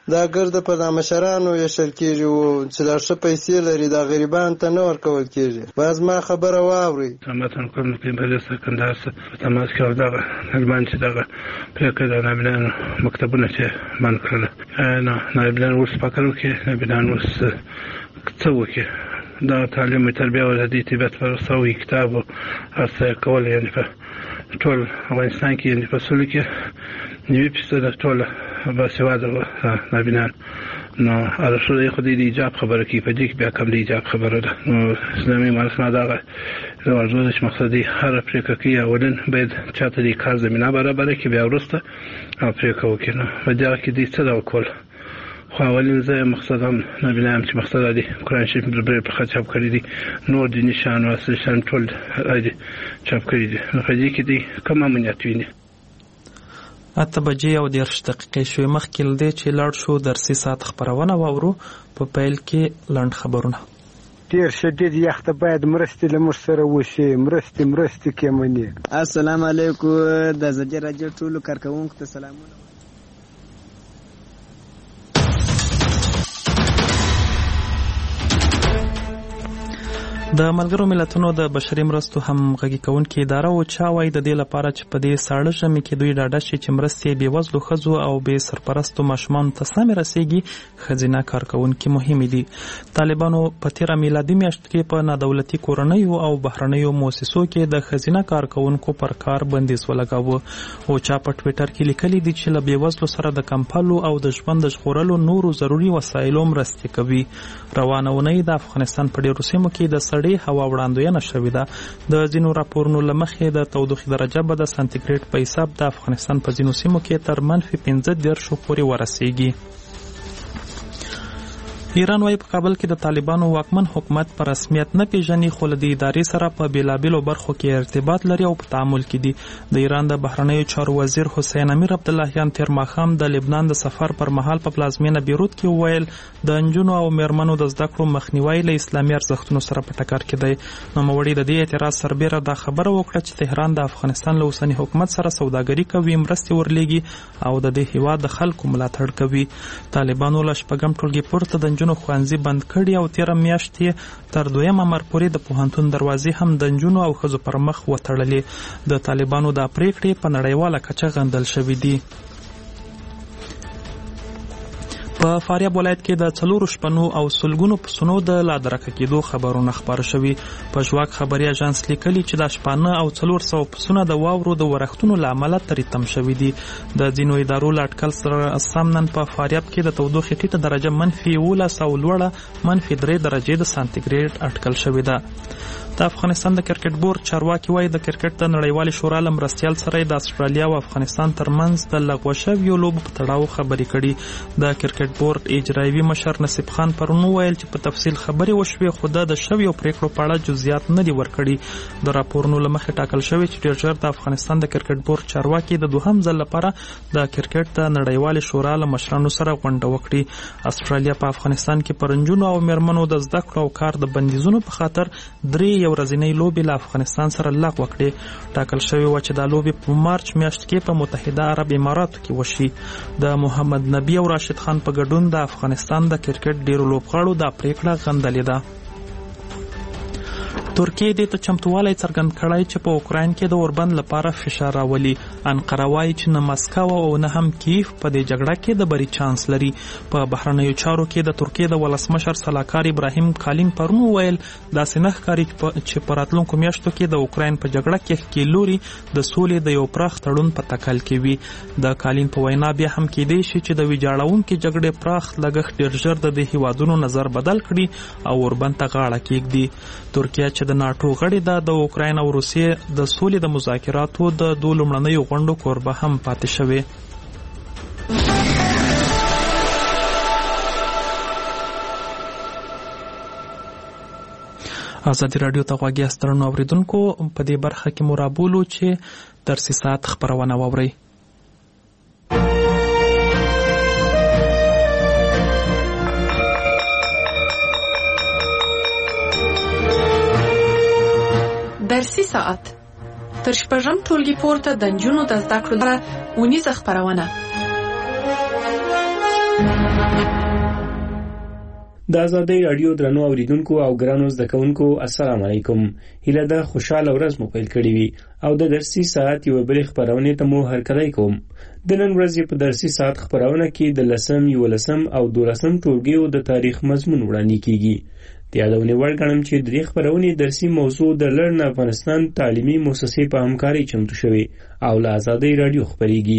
دا ګرده په مشرانو ویشل کېږي او چې دا ښه پیسې لري دا غریبانو ته نه ورکول کېږي. باز ما خبره واورئ. تمام کوم په مدرسه کندهار تماس کې دغه هلمند چې دغه پریکړه د نابینانو مکتبونه چې بند کړل نه نابینان اوس فکر وکړي نابینان اوس څه وکړي دا تعلیم تربیه او د طبیعت فرسوي کتاب هر څه کول یعنی په ټول افغانستان کې یعنی په سلو کې 90% ټول باسواده نابینان نو ارشد خو دې ایجاب خبره کوي په دې کې بیا کوم دې ایجاب خبره ده. نو اسلامي مرسته دا ورزش چې مقصدی هر پریکړه کوي اولن باید چاته دې کار زمينه برابر کړي بیا ورسته پریکړه وکړي. نو په دې کې دې څه دا وکول خو اولین ځای مقصدم نبینم چې مقصد دی قرآن شریف په خط چاپ کړی دي نور دي نشان او اصل شان ټول دی چاپ کړی دي. نو په دې کې دې کوم امنیت ویني. 8 بجې او 10 دقیقې شوې مخکې لدې چې لاړ شو درسي ساعت خبرونه واورو. په پیل کې لنډ خبرونه. ډیر شدید یخ ته باید مرستې له موږ سره وشي. مرستې کې مني. السلام علیکم د زجر راجو ټولو کارکونکو ته سلامونه. د ملګرو ملتونو د بشري مرستو همغږي کوونکې اداره او چا وایي د دې لپاره چې په دې ساړه ژمي کې دوی ډاډه شي چې مرستې بېوزلو ښځو او بې سرپرستو ماشومانو ته سمې رسیږي ښځینه کارکوونکي مهمې دي. طالبانو په تېره میلادي میاشت کې په نادولتي کورنیو او بهرنیو مؤسسو کې د ښځینه کارکوونکو پر کار بندیز ولګاوه او چا په ټویټر کې لیکلي دي چې له بېوزلو سره د کمپلو او د ژوند د ژغورلو نورو ضروري وسایلو مرستې کوي. روانه اونۍ د افغانستان په ډېرو سیمو کې د سړې هوا وړاندوینه شوې ده. د ځینو راپورونو له مخې د تودوخې درجه به د سانتیګریډ په حساب د افغانستان په ځینو سیمو کې تر -15 پورې ورسیږي. ایران وايي په کابل کې د طالبانو واکمن حکومت په رسمیت نه پیژني خو له دې ادارې سره په بیلابیلو برخو کې ارتباط لري او په تعامل کې دي. د ایران د بهرنیو چارو وزیر حسین امیر عبداللهیان تیر ماښام د لبنان د سفر پر مهال په پلازمینه بیروت کې وویل د نجونو او میرمنو د زده کړو مخنیوی له اسلامي ارزښتونو سره په ټکر کې دی. نوموړي د دې اعتراض سربیره دا خبره وکړه چې تهران د افغانستان له اوسني حکومت سره سوداګري کوي، مرستې ورلیږي او د دې هیواد د خلکو ملاتړ کوي. طالبانو له شپږم ټولګي پورته د نجونو ښوونځي بند کړي او تېره میاشت یې تر 2 مار پورې د پوهنتون دروازې هم د نجونو او ښځو پر مخ وتړلې. د طالبانو دا پریکړې په نړیواله کچه غندل شوې دي. په فاریاب ولایت کې د 4 شپنو او سلګونو پسونو د لادرکه کېدو خبرونه خپاره شوي. په ژواک خبري اژانس لیکلي چې د شپانه او 400 پسونه د واورو د ورښتونو له امله تریتم شوي دي. د ځینو ادارو له اټکل سره سم نن په فاریاب کې د تودوخې ټیټه درجه -11 او لوړه -3 درجې د سانتیګریډ اټکل شوې ده. د افغانستان د کرکټ بورډ چارواکي وایي د کرکټ د نړیوالې شورا له مرستیال سره د استرالیا او افغانستان ترمنځ د لغوه شویو لوبو په تړاو خبرې کړي. د کرکټ بورډ اجرایوي مشر نصیب خان پرون وویل چې په تفصیل خبرې وشوې خو د شویو پریکړو په اړه جزئیات نه دي ورکړي. د راپورونو له مخې ټاکل شوی چې ډېر ژر د افغانستان د کرکټ بورډ چارواکي د دوهم ځل لپاره د کرکټ د نړیوالې شورا له مشرانو سره غونډه وکړي. استرالیا په افغانستان کې پر نجونو او میرمنو د زده کړو او کار د بندیزونو په خاطر 3 یو ورځنۍ لوبې له افغانستان سره لغوه کړې. ټاکل شوی و چې دا لوبې په مارچ میاشت کې په متحده عرب اماراتو کې وشي. د محمد نبی او راشد خان په ګډون د افغانستان د کرکټ ډیرو لوبغاړو دا پریکړه غندلې ده. ترکیه دې ته چمتووالی څرګند کړی چې په اوکراین کې د اوربند لپاره فشار راولي. انقره وایي چې نه مسکو او نه هم کیف په دې جګړه کې د بری چانس لري. په بهرنیو چارو کې د ترکیه د ولسمشر سلاکار ابراهیم کالین پرون وویل داسې نه ښکاري چې په راتلونکو میاشتو کې د اوکراین په جګړه کې ښکیل لوري د سولې د یو پراخ تړون په تکل کې وي. د کالین په وینا بیا هم کېدای شي چې د ویجاړونکې جګړې پراخ لګښت ډېر ژر د دې هیوادونو نظر بدل کړي او اوربند ته غاړه کېږدي. ترکیه چې د ناټو غړې ده د اوکراین او روسیې د سولې د مذاکراتو د 2 لومړنیو غونډو کوربه هم پاتې شوې. ازادي راډیو ته غوږ یاست درنو اوریدونکو. په دې برخه کې مو رابولو چې درسي ساعت خبرونه واورئ. درسي ساعت تر شپږم ټولګي پورته د نجونو د زده کړو لپاره اونیزه خپرونه. د ازادۍ راډیو درنو اوریدونکو او ګرانو زده کوونکو السلام علیکم. هیله ده خوشاله ورځ مو پیل کړې وي او د درسي ساعت یو بلې خپرونې ته مو هرکلی کوم. د نن ورځې په درسي ساعت خپرونه کې د 10م، 11م او 12م ټولګیو د تاریخ مضمون وړاندې کیږي. د یادونې وړ ګڼم چې د دې خپرونې درسي موضوع د لرن افغانستان تعلیمي مؤسسې په همکارۍ چمتو شوې او له ازادۍ راډیو خپرېږي.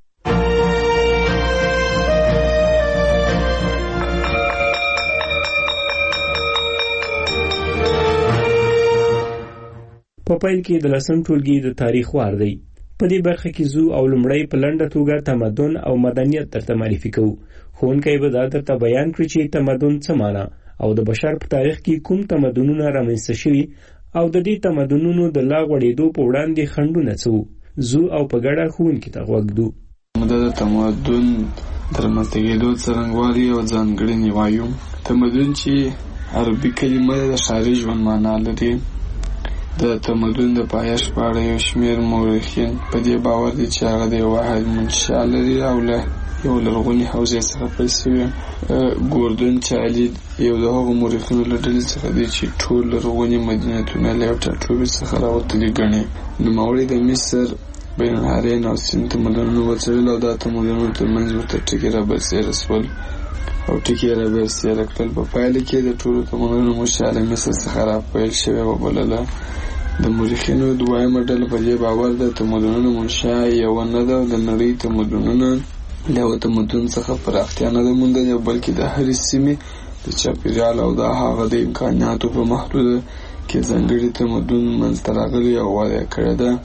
په پیل کې د 10م ټولګي د تاریخ وار دی. په دې برخه کې زو او لومړی په لنډه توګه تمدن او مدنیت درته معرفي کوو. ښوونکی به دا درته بیان کړي چې تمدن څه معنا او د بشر په تاریخ کې کوم تمدنونه رامنځته شوي او د دې تمدنونو د لا غوړېدو په وړاندې خنډونه څه وو. زو او په ګډه ښوونکي ته غوږ ږدو. د تمدن د رامنځته کېدو څرنګوالي او ځانګړنې وایو. تمدن چې عربي کلمه د ښاري ژوند معنا لري. د تمدن د پایښت په اړه یو شمېر مورخین په دې باور دي چې هغه د یو واحد منشأ لري او له یو لرغونې حوزې څخه پیل شوی. ګوردن چالید یو د هغو مورخینو له ډلې څخه دی چې ټول لرغوني مدینتونه له یو ټاټوبي څخه راوتلي ګڼي. نوموړي د مصر، بین النهرین او سیند تمدنونه وڅېړل او دا تمدنونو ترمنځ ورته ټکي رابرسېره شول او ټکي یې رابرسېره کړل. په پایله کې د ټولو تمدنونو منشأ له مصر څخه راپیل شوې وبلله. د مورخینو دویمه ډله په دې باور ده تمدنونو منشأ یوه نه ده. د نړۍ تمدنونه له یوه تمدن څخه پراختیا نه ده موندلې بلکې د هرې سیمې د چاپېریال او د هغه د امکاناتو په محدوده کې ځانګړي تمدن منځته راغلی او وده یې کړې ده.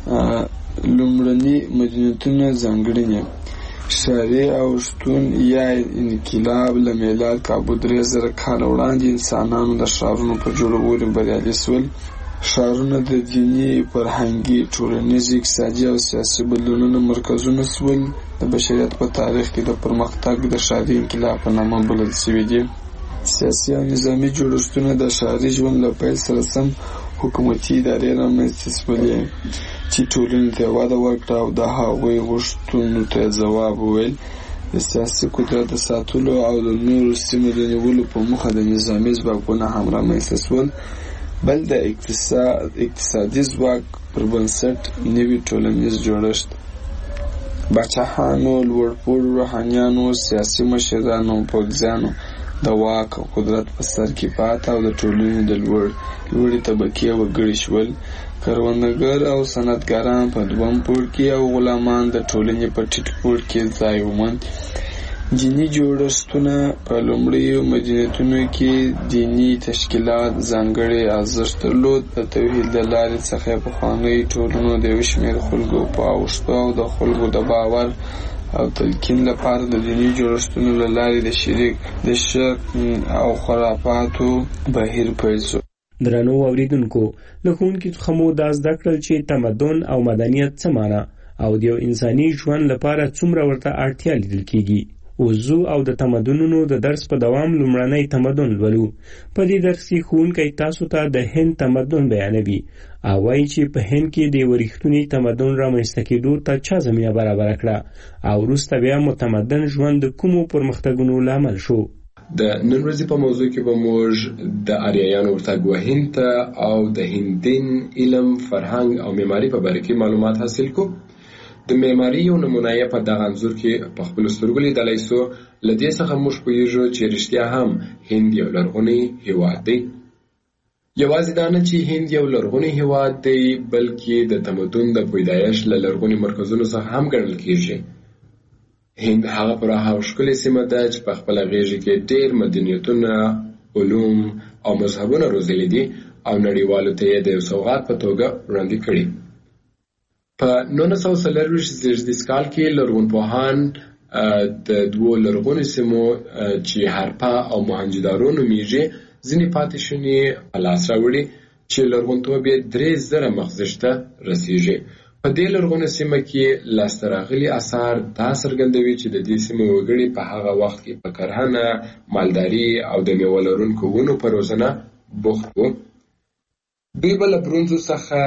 لومړني مدینتونه ځانګړنې ښاري او شتون یا انقلاب له میلاد کابو 3000 کاله وړاندې انسانانو د ښارونو په جوړولو بریالي شول. ښارونه د دیني، فرهنګي، ټولنیز، اقتصادي او سیاسي بدلونونو مرکزونه شول. د بشریت په تاریخ کې د پرمختګ د ښاري انقلاب په نامه بلل شوي دي. سیاسي او نظامي جوړښتونه د ښاري ژوند له پیل سره سم حکومتي ادارې رامنځته شولې چې ټولنې ته وده ورکړه او د هغوی غوښتنو ته ځواب وویل. د سیاسي قدرت د ساتلو او د نورو سیمو د نیولو په موخه د نظامي ځواکونه هم رامنځته شول. بل د اقتصادي ځواک پر بنسټ نوي ټولنیز جوړښت، باچاهانو، لوړپوړو روحانیانو، سیاسي مشرانو، پوځیانو د واک او قدرت په سر کې پاته او د ټولنې د لوړې طبقې وګړي شول. کروندګر او صنعتګران په دویم پوړ کې او غلامان د ټولنې په ټیټ پوړ کې ځای وموند. دیني جوړښتونه په لومړیو مدینتونو کې دیني تشکیلات ځانګړی ارزښت درلود. د توحید د لارې څخه پخوانۍ ټولنو د یو شمېر خلکو په اوښتو او د خلکو د باور او تلقین لپاره د دیني جوړښتونو له لارې د شرک او خرافاتو بهیر پیل شو. درنو اوریدونکو، له ښوونکي څخه مو دا زده کړل چې تمدن او مدنیت څه معنا او د یو انساني ژوند لپاره څومره ورته اړتیا لیدل کیږي. وضو او د تمدنونو د درس په دوام لومړنی تمدن لولو. په دې درس کې ښوونکی تاسو ته د هند تمدن بیانوي او وایي چې په هند کې د یو ریښتوني تمدن رامنځته کېدو ته چا زمینه برابره کړه او وروسته بیا متمدن ژوند د کومو پرمختګونو لامل شو. د نن ورځې په موضوع کې به موږ د آریایانو ورتګ هند ته او د هندین علم، فرهنګ او معماري په باره کې معلومات حاصل کوو. د معماري یو نمونه په دغه انځور کې په خپلو سترګو لیدلی سو. له دې څخه موږ پوهیږو چې رښتیا هم هند یو لرغونی هیواد دی. یوازې دا نه چې هند یو لرغونی هیواد دی بلکې د تمدن د پیدایښت له لرغوني مرکزونو څخه هم ګڼل کیږي. هند هغه پراخه او ښکلې سیمه ده چې په خپله غېږه کې ډېر مدنیتونه، علوم او مذهبونه روزلي دي او نړیوالو ته یې د یو سوغات په توګه وړاندې کړي. په 1940 کال کې لرغونپوهان د دوو لرغونو سیمو چې هرپا او موهنجودارو نومیږي ځینې پاتې شونې په لاس راوړي چې لرغونتوب یې 3000 مخزش ته رسیږي. په دې لرغونو سیمه کې لاسته راغلي اثار دا څرګندوي چې د دې سیمې وګړي په هغه وخت کې په کرهنه، مالداري او د میوه لرونکو ونو په روزنه بوخت وو. دوی به له برونزو څخه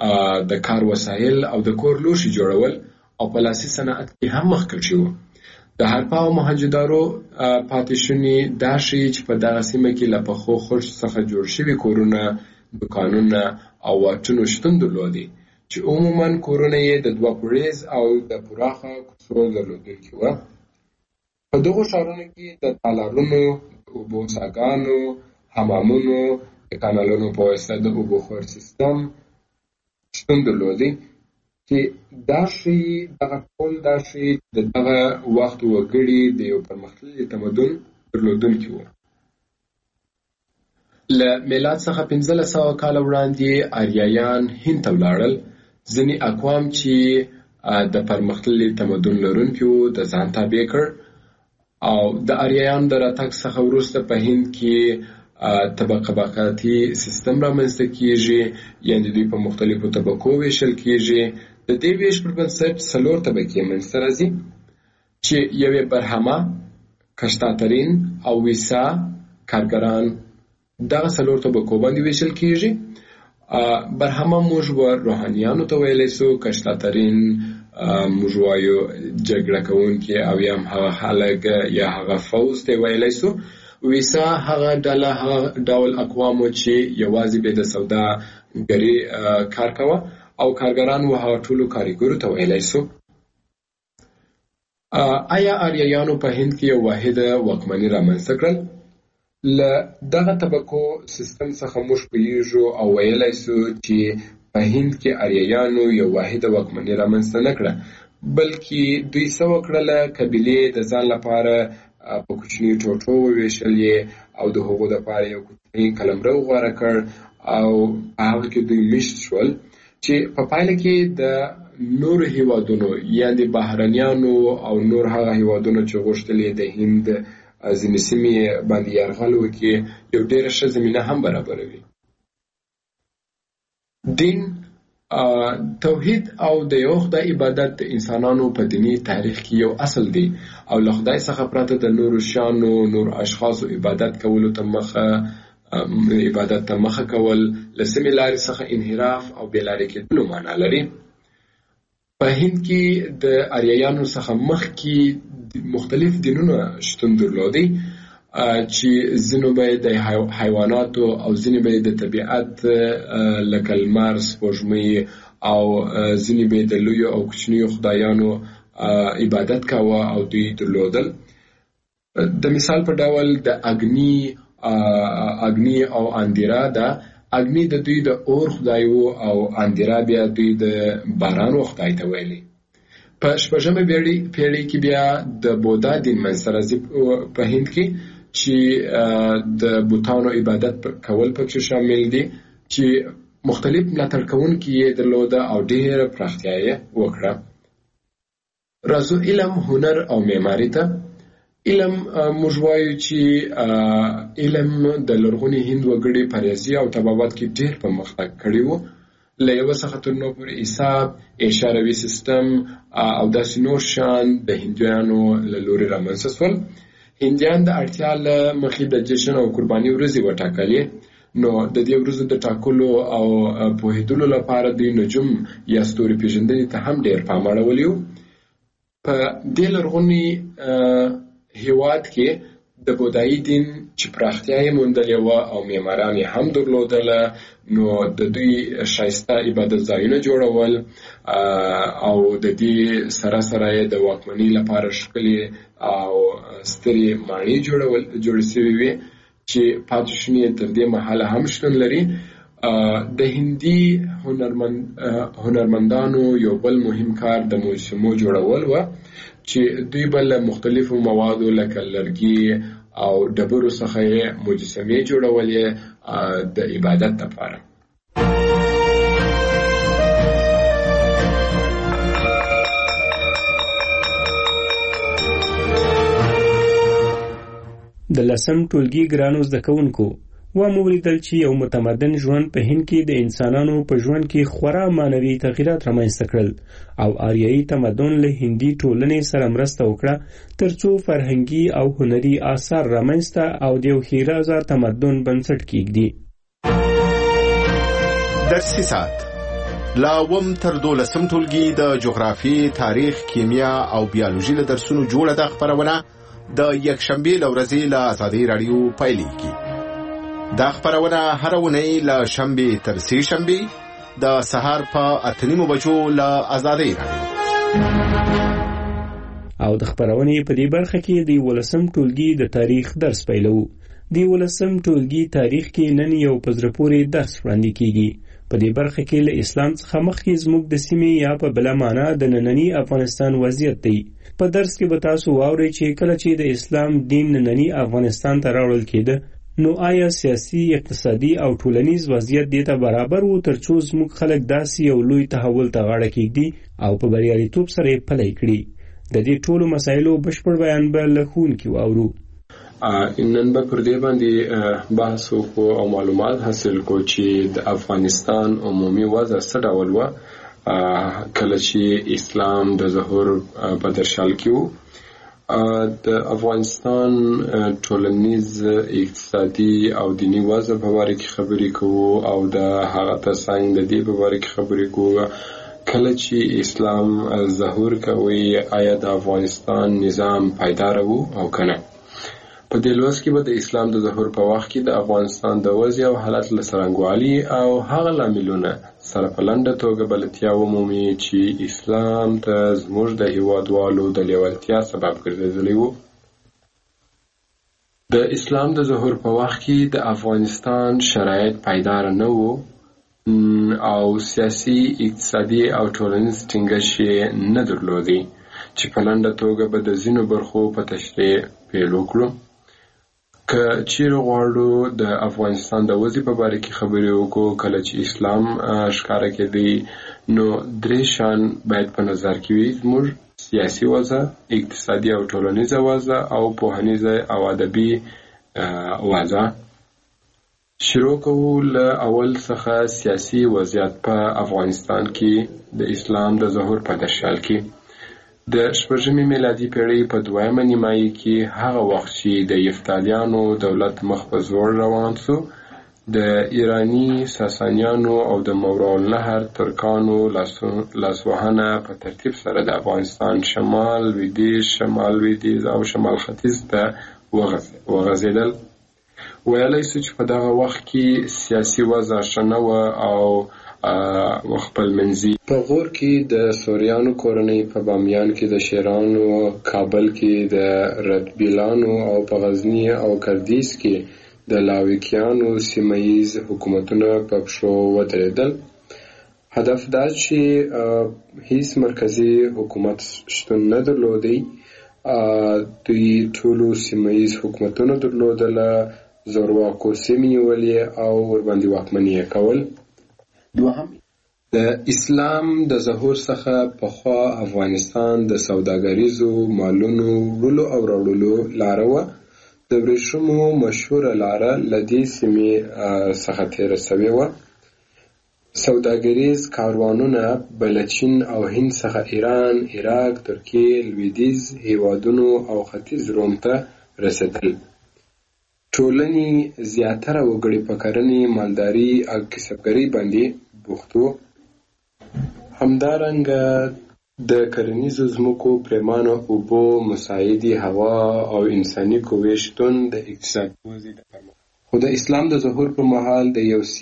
د کار وسایل او د کور لوښي جوړول او په لاسي صنعت کې هم مخکښ وو. د هرپا او موهنجدارو پاتې شونې دا ښیي چې په دغه سیمه کې له پخو خښتو څخه جوړ شوي کورونه، دوکانونه او واټونو شتون درلودی چې عموماً کورونه یې د 2 پوړیز او د پراخه کوڅو درلودونکي وو. په دغو ښارونو کې د تالارونو، اوبو څاګانو، حمامونو، د کانالونو په واسطه د اوبو خور سیستم شتون درلودی چې دا ښیي دغه ټول دا ښیي د دغه وخت وګړي د یو پرمختللي تمدن درلودونکي وو. له میلاد څخه 1500 کاله وړاندې آریایان هند ته ولاړل. ځینې اقوام چې د پرمختللي تمدن لرونکي وو د ځان تابع کړ او د آریایانو د راتګ څخه وروسته په هند کې طبقاتي سیستم رامنځته کیږي، یعنې دوی په مختلفو طبقو ویشل کیږي. د دې ویش پر بنسټ 4 طبقې منځته راځي چې یوې برهمه، کشتاترین او ویسا کارګران دغه 4 طبقو باندې ویشل کیږي. برهمه موږ روحانیانو ته ویلی سو، کشتاترین موږ وایو جګړه کوونکي او یا هم هغه خلک یا هغه فوز ته ویلی سو. ویسا هغه ډول اقوامو چې یوازې به د سوداګرۍ کار کوه او کارګران و هغه ټولو کارګرو ته ویلی سو. آیا آریایانو په هند کې یو واحده واکمني رامنځته کړل؟ له دغه طبقو سیستم څخه موږ پوهیږو او ویلی سو چې په هند کې آریایانو یو واحده واکمني رامنځته نه کړه، بلکې دوی څه وکړله، قبیلې د ځان لپاره په کوچني ټوټو وویشلې او د هغو دپاره یو کوچنی قلمرو غوره کړ او هغه کې دوی میشت شول چې په پایله کې د نورو هیوادونو یعنې بهرنیانو او نور هغه هیوادونو چې غوښتلې د هند ځینې سیمې باندې یرغل وکړي یو ډېره ښه زمینه هم برابروي. دین، توحید او د یو خدای عبادت د انسانانو په دینی تاریخ کې یو اصل دی او له خدای څخه پرته د نورو شیانو، نور اشخاصو عبادت کولو ته مخه کول له سمې لارې څخه انحراف او بېلارې کېدلو معنا لري. په هند کې د آریایانو څخه مخکې مختلف دینونه شتون درلودي چې ځینو به د حیواناتو او ځینې به د طبیعت لکه لمر، سپوږمۍ او ځینې به د لویو او کوچنیو خدایانو عبادت کاوه او دوی درلودل. د مثال په ډول د اګنی او اندیرا ده. اګنی د دوی د اور خدای وو او اندیرا بیا دوی د باران خدای ته ویلي. په 16مه پیړۍ کې بیا د بودا دین منځته راځي په هند کې چې د بوتانو عبادت کول پکې شامل دي چې مختلف ملاتړ کوونکي یې درلوده او ډېره پراختیا یې وکړه. راځو علم، هنر او معماري ته. علم موږ وایو چې علم د لرغوني هند وګړي په ریاضي او طبابت کې ډېر پرمختګ کړی و. له یوه څخه تر نوره پورې حساب، اشاروي سیستم او داسې نور شیان د هندیانو له لورې رامنځته شول. هندیان د اړتیا له مخې د جشن او قرباني ورځې وټاکلې، نو د دې ورځو د ټاکلو او پوهېدلو لپاره دوی نجوم یا ستوري پېژندنې ته هم ډېر پام اړولی و. په دې لرغوني هیواد کې د بودایي دین چې پراختیا یې موندلې وه او معماران یې هم درلودله، نو د دوی ښایسته عبادت ځایونه جوړول او د دې سره سره یې د واکمنۍ لپاره ښکلې او سترې ماڼۍ جوړې سوې وې چې پاتې شونې تر دې مهاله هم شتون لري. د هندي هنرمندانو یو بل مهم کار د مجسمو جوړول و چې دوی به له مختلفو موادو لکه لرګي او ډبرو څخه یې مجسمې جوړولې د عبادت لپاره. د 10م ټولګي ګرانو زده کوونکو ومولیدل چې یو متمدن ژوند په هند کې د انسانانو په ژوند کې خورا معنوي تغیرات رامنځته کړل او آریایي تمدن له هندي ټولنې سره مرسته وکړه ترڅو فرهنګي او هنري آثار رامنځته او د یو ښېرازه تمدن بنسټ کېږدي. درسي ساعت لا اوم تر 12 ټولګي د جغرافي، تاریخ، کیمیا او بیولوژي له درسونو جوړه ده خبرونه د یکشنبه لورځي له ازادي رادیو پایلیږي. دا خبرونه هر ونی له شنبه تر سه شنبه د سهار په 8:30 بجو له ازادي رادیو. او د خبرونې په دې برخه کې د 12 ټولګي د تاریخ درس پیلو. د 12 ټولګي تاریخ کې نن یو پزرپوري درس وړاندې کیږي. په دې برخه کې له اسلام څخه مخکې زموږ د سیمې یا په بل معنا د نننی افغانستان وضعیت دی. په درس کې به تاسو واورئ چې کله چې د اسلام دین نننی افغانستان ته راوړل کېده نو آیا سیاسي، اقتصادي او ټولنیز وضعیت دې ته برابر و ترڅو زموږ خلک داسې یو لوی تحول ته غاړه کېږدي او په بریالیتوب سره یې پلی کړي. د دې ټولو مسایلو بشپړ بیان به له ښوونکي واورو. نن به پر دې باندې بحث وکړو او معلومات حاصل کړو چې د افغانستان عمومي وضع څه ډول وه کله چې اسلام د ظهور په درشل کې و. د افغانستان ټولنیز، اقتصادي او دینی وضع په باره کې خبرې کوو او د هغه ترڅنګ د دې په باره کې خبرې کوو کله چې اسلام ظهور کوي آیا د افغانستان نظام پایدار و او کنه. په دې لوست کې به د اسلام د ظهور په وخت کې د افغانستان د وضع او حالت له څرنګوالي او هغه لاملونه سره په لنډه توګه بلدتیا ومومي چې اسلام ته زموږ د هیوادوالو د لیوالتیا سبب ګرځېدلی و. د اسلام د ظهور په وخت کې د افغانستان شرایط پایدار نه وو او سیاسي، اقتصادي او ټولنیز ټینګښت یې نه درلودی چې په لنډه توګه به د ځینو برخو په تشریح پیل وکړو. که چیرې غواړو د افغانستان د وضع په باره کې خبرې وکړو کله چې اسلام ښکاره کېدی نو درې شیان باید په نظر کې وي: زموږ سیاسي وضع، اقتصادي او ټولنیزه وضع او پوهنیزه او ادبي وضع. شروع کوو له اول څخه سیاسي وضعیت په افغانستان کې د اسلام د ظهور په درشل کې. د 16مې میلادي پیړۍ په 2مه نیمایي کې هغه وخت چې د یفتالیانو دولت مخ په زوړ روان سو د ایرانی ساسانیانو او د ماوراءالنهر ترکانو لاسوهنه په ترتیب سره د افغانستان شمال لویدیځ، شمال لویدیځ او شمال ختیځ ته وغځېدل. ویلی سو چې په دغه وخت کې سیاسي وضع ښه نه وه او خپلمنځي. په غور کې د سوریانو کورنۍ، په بامیان کې د شیرانو، کابل کې د ردبیلانو او په غزني او کردیز کې د لاویکیانو سیمهیز حکومتونه په پښو ودرېدل. هدف دا چې هیڅ مرکزي حکومت شتون نه درلودی. دوی ټولو سیمهیز حکومتونه درلودله، زورواکو سیمې نیولې او ورباندې واکمني یې کول. دوهم، د اسلام د ظهور څخه پخوا افغانستان د سوداګریزو مالونو وړلو او راوړلو لاره وه. د ورېښمو مشهوره لاره له دې سیمې څخه تېره سوې وه. سوداګریز کاروانونه به له چین او هند څخه ایران، عراق، ترکیې، لویدیځ هیوادونو او ختیځ روم ته رسېدل. ټولنې زیاتره وګړي په کرنې، مالداري او کسبګرۍ باندې بوخت وو. همدارنګه د کرنیزو ځمکو، پرېمانه اوبو، مساعدې هوا او انساني قوې شتون د اقتصادي وضع د پرمختګ. خو د اسلام د ظهور پر مهال د یو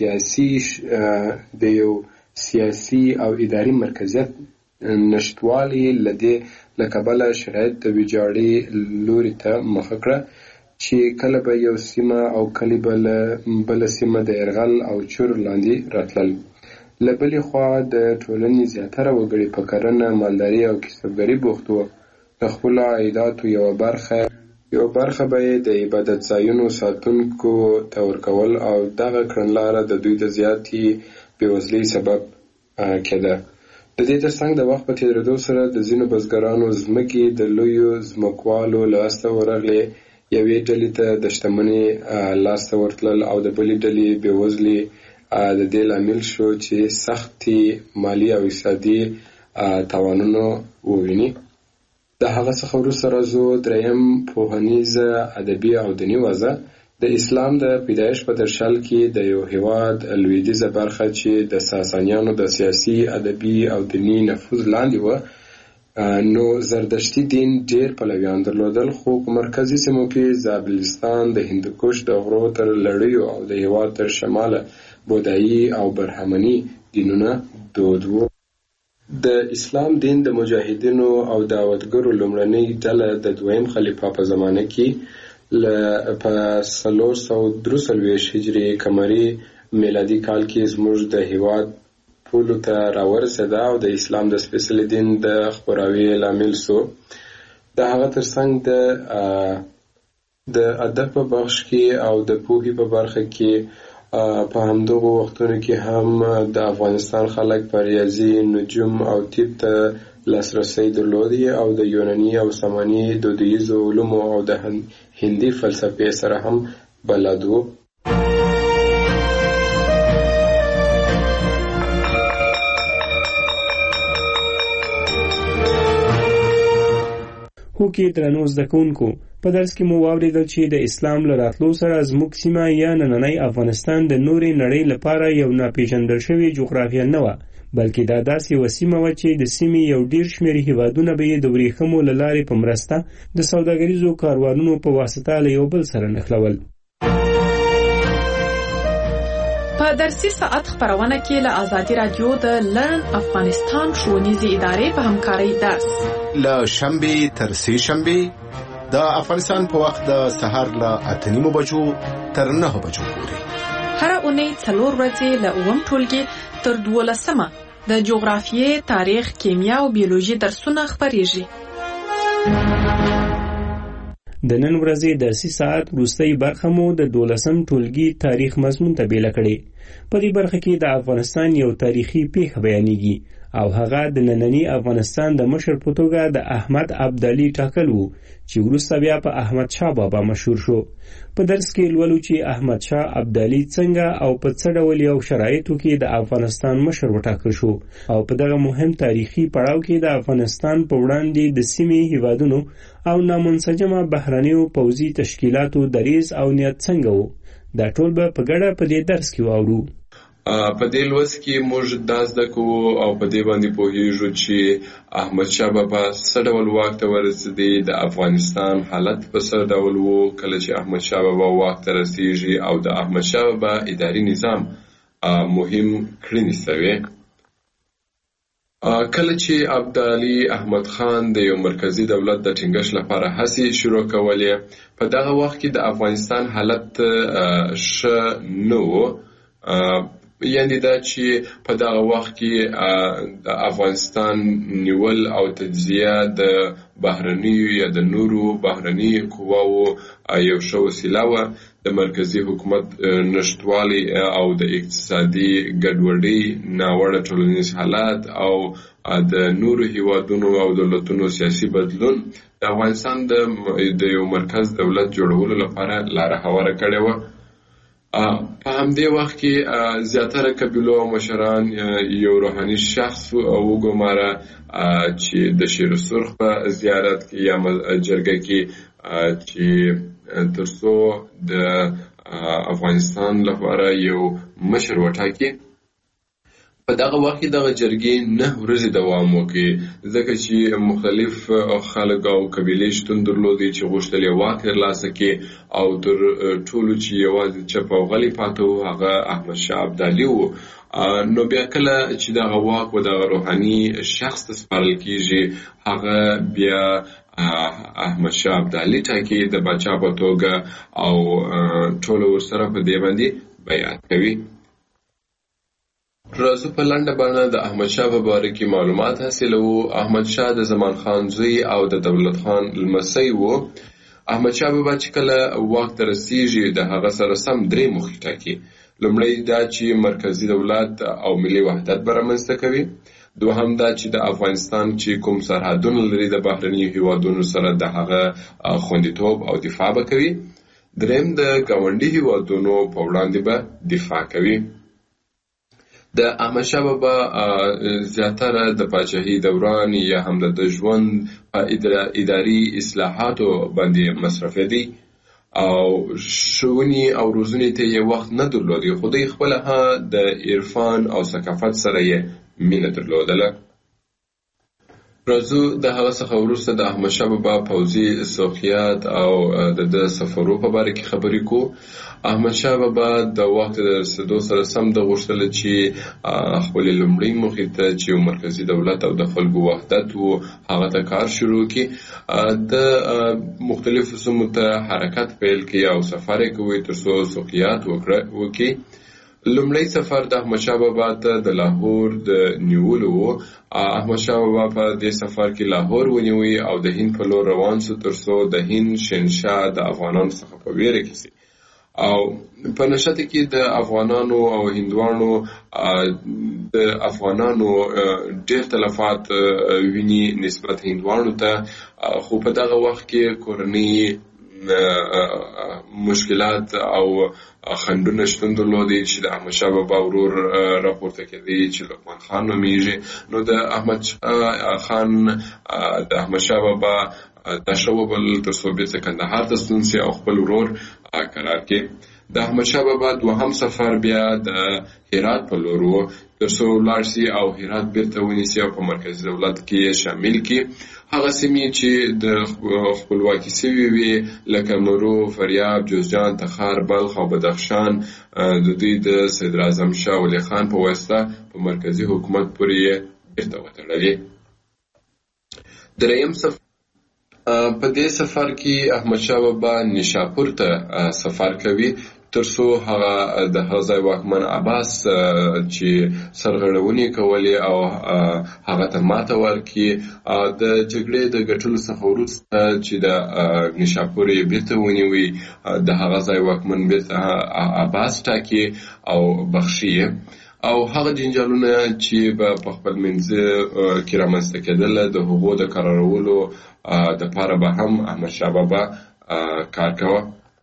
سیاسي او اداري مرکزیت نشتوالي له کبله شرایط د ویجاړۍ لوري ته مخه کړه چې کله به یو سیمه او کله بله سیمه د یرغل او چور لاندې راتلل. له بلې خوا د ټولنې زیاتره وګړي په کرنه، مالداري او کسبګرۍ بوخت وو. د خپلو عایداتو یوه برخه به یې د عبادت ځایونو ساتونکو ته ورکول او دغه کړنلاره د دوی د زیاتې بېوزلۍ سبب کېده. د دې ترڅنګ د وخت په تېرېدو سره د ځینو بزګرانو ځمکې د لویو ځمکوالو لاسته ورغلې. یوې ډلې ته د شتمنۍ لاسته ورتلل او د بلې ډلې بېوزلي د دې لامل شو چې سختې مالي او اقتصادي تاوانونه وویني. د هغه څخه وروسته راځو دریم، پوهنیزه، ادبي او دیني وضع د اسلام د پیدایش په درشل کې د یو هیواد لویدیځه برخه چې د ساسانیانو د سیاسي، ادبي او دینی نفوذ لاندې و، نو زردشتي دین ډیر پلویان درلودل، خو په مرکزی سیمو کې زابلستان، د هندوکش د غرو تر لړیو او د هیواد تر شماله بودایي او برهمني دینونه دود وو. د اسلام دین د مجاهدینو او دعوتګرو لومړنۍ ډله د دویم خلیفه په زمانه کې په 443 هجري قمري میلادي کال کې زموږ د هیواد پولو ته راورسېده او د اسلام د سپېڅلي دین د خپراوي لامل سو. د هغه ترڅنګ د ادب په بخش کې او د پوهې په برخه کې په همدغو وختونو کې هم د افغانستان خلک په ریاضي، نجوم او طب ته لاسرسی درلودی او د یوناني او ساماني دودیزو علومو او د هندي فلسفې سره هم بلد وو. هوکې درنو زده کوونکو، په درس کې مو واورېدل چې د اسلام له راتلو سره زموږ سیمه یا نننی افغانستان د نورې نړۍ لپاره یو ناپېژندل شوې جغرافیه نه وه، بلکې دا داسې یوه سیمه وه چې د سیمې یو ډېر شمېر هیوادونه به یې د ورېښمو له لارې په مرسته د سوداګریزو کاروانونو په واسطه له یو بل سره نښلول. په درسي ساعت خپرونه کې له آزادي رادیو د لرن افغانستان ښوونیزې ادارې په همکارۍ درس له شنبې تر سې شنبې د افغانستان په وخت د سهار له 8:30 بجو تر 9 بجو پورې هره اونۍ 4 ورځې له 9 ټولګي تر 12 د جغرافیې، تاریخ، کیمیا او بیولوژي درسونه خپریږي. د نن ورځې درسي ساعت وروستۍ برخه مو د 12 ټولګي تاریخ مضمون ته بیله کړې. په دې برخه کې د افغانستان یو تاریخي پیښه بیانېږي او هغه د نننی افغانستان د مشر په توګه د احمد ابدالي ټاکل وو چې وروسته بیا په احمد شاه بابا مشهور شو. په درس کې لولو چې احمد شاه ابدالي څنګه او په څه ډول یو شرایطو کې د افغانستان مشر وټاکل شو او په دغه مهم تاریخي پړاو کې د افغانستان په وړاندې د سیمې هیوادونو او نامنسجمه بهرنیو پوځي تشکیلاتو دریځ او نیت څنګه وو. دا ټول به په ګډه په دې درس کې واورو. په دې لوست کې موږ دا زده کوو او په دې باندې پوهیږو چې احمد شاه بابا څه ډول واک ته ورسېدی، د افغانستان حالت په څه ډول وو کله چې احمد شاه بابا واک ته رسیږي او د احمد شاه بابا اداري نظام مهم کړنې سوې. کله چې ابدالي احمد خان د یو مرکزی دولت د ټینګښت لپاره هڅې شروع کولې، په دغه وخت کې د افغانستان حالت ښه نه و. یعنی دا چې په دغه وخت کې د افغانستان نیول او تجزیه د بهرنیو یا د نورو بهرني قواو یو ښه وسیله وه. د مرکزي حکومت نشتوالی او د اقتصادي ګډوډۍ، ناوړه ټولنیز حالات او د نورو هیوادونو او دولتونو سیاسي بدلون د افغانستان د یو مرکز دولت جوړولو لپاره لاره هواره کړې وه. په همدې وخت کې زیاتره قبیلو او مشران یو روحاني شخص وګماره چې د شیر سرخ په زیارت کې یا جرګه کې چې ترڅو د افغانستان لپاره یو مشر وټاکي. په دغه وخت کې دغه جرګې 9 ورځې دوام وکړي ځکه چې مختلف خلک او قبیلې شتون درلودي چې غوښتل یې واک ترلاسه کړي او تر ټولو چې یوازې چپ او غلی پاتې و هغه احمد شاه ابدالي و. نو بیا کله چې دغه واک و دغه روحاني شخص ته سپارل کیږي هغه بیا احمد شاه ابدالي ټاکي د پاچا په توګه او ټول ورسره په دې باندې بیعت کوي. راځو په لنډه بڼه د احمد شاه په باره کې معلومات حاصلوو. احمد شاه د زمان خان زوی او د دولت خان لمسی و. احمد شاه بابا چې کله واک ته رسیږي د هغه سره سم 3 موخې ټاکي. لومړی دا چې مرکزی دولت او ملي وحدت به رامنځته کوي. دوهم دا چې د افغانستان چې کوم سرحدونه لري د بهرنیو هیوادونو سره د هغه خوندیتوب او دفاع به کوي. دریم د ګاونډي هیوادونو په وړاندې به دفاع کوي. د احمد شاه بابا زیاتره د پاچاهۍ دوران یا هم د ژوند په اداري اصلاحاتو باندې مصرفېدی. او ښوونې او روزنې ته یې وخت نه درلودی، خو دوی خپله د عرفان او ثقافت سره یې مینه درلودله. راځو د هغه څخه وروسته د احمدشاه بابا پوځي سوقیات او د سفرو په باره کې خبرې کو. احمدشاه بابا د وخت د رسېدو سره سم د غوښتل چې خپل لومړی موخې ته چې یو مرکزي دولت او د خلکو وحدت و هغه ته کار شروع کړي، د مختلفو سیمو ته حرکت پیل کړي او سفر یې کوي تر څو سوقیات وکړي. لومړی سفر د احمدشاه بابا ته د لاهور د نیولو و. احمدشاه بابا په دې سفر کې لاهور ونیوي او د هند په لور روان سو تر څو د هند شهنشاه د افغانانو څخه په ویره کې سي. او په نشته کې د افغانانو او هندوانو د افغانانو ډېر تلفات ویني نسبت هندوانو ته، خو په دغه وخت کې کورنۍ مشکلات او خنډونه شتون درلودي چې د احمدشاه بابا ورور راپورته کېدی چې لقمان خان نومیږي. نو د احمدشاه بابا دا شوبل تر څو بیرته کندهار ته ستون سي او خپل ورور قرار کړي. د احمدشاه بابا دوهم سفر بیا د هرات په لور و تر څو ولاړ سي او هرات بیرته ونیسي او په مرکزي دولت کې شامل کړي. هغه سیمې چې د خپلواکي سوي وي لکه مرو، فریاب، جوزجان، تخار، بلخ او بدخشان د دوی د صدر اعظم شاه ولي خان په واسطه په مرکزي حکومت پورې بیرته وتړلې. دریم سفر په دې سفر کې احمدشاه بابا نیشاپور ته سفر کوي تر څو هغه د هغه ځای واکمن عباس چې سرغړونې کولې او هغه ته ماته ورکړي. د جګړې د ګټلو څخه وروسته چې د نیشاپور یې بیرته ونیوي، د هغه ځای واکمن بیرته عباس ټاکي او بخښي او هغه جنجالونه چې په خپل منځ کې رامنځته کېدل د هغو د قرارولو د پاره به هم احمدشاه بابا کار کوه.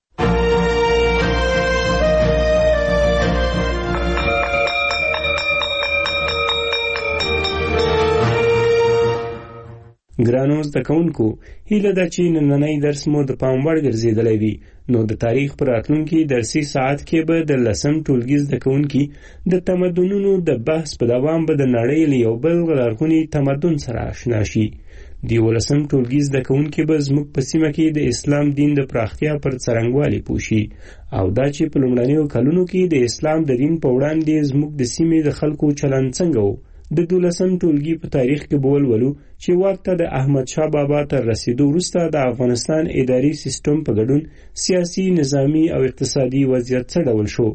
ګرانو زده کوونکو، هیله ده چې نننی درس مو د پام وړ ګرځېدلی وي. نو د تاریخ په راتلونکي درسي ساعت کې به د 10م ټولګي زده کوونکي د تمدنونو د بحث په دوام به د نړۍ له یو بل لرغوني تمدن سره آشنا شي. د 11م ټولګي زده کوونکي به زموږ په سیمه کې د اسلام دین د پراختیا پر څرنګوالي پوه شي او دا چې په لومړنیو کلونو کې د اسلام د دین په وړاندې زموږ د سیمې د خلکو چلند څنګه و. د 12م ټولګي په تاریخ کې به ولولو چې واک ته د احمدشاه بابا تر رسیدو وروسته د افغانستان اداري سیستم په ګډون سیاسي، نظامي او اقتصادي وضعیت څه ډول شو.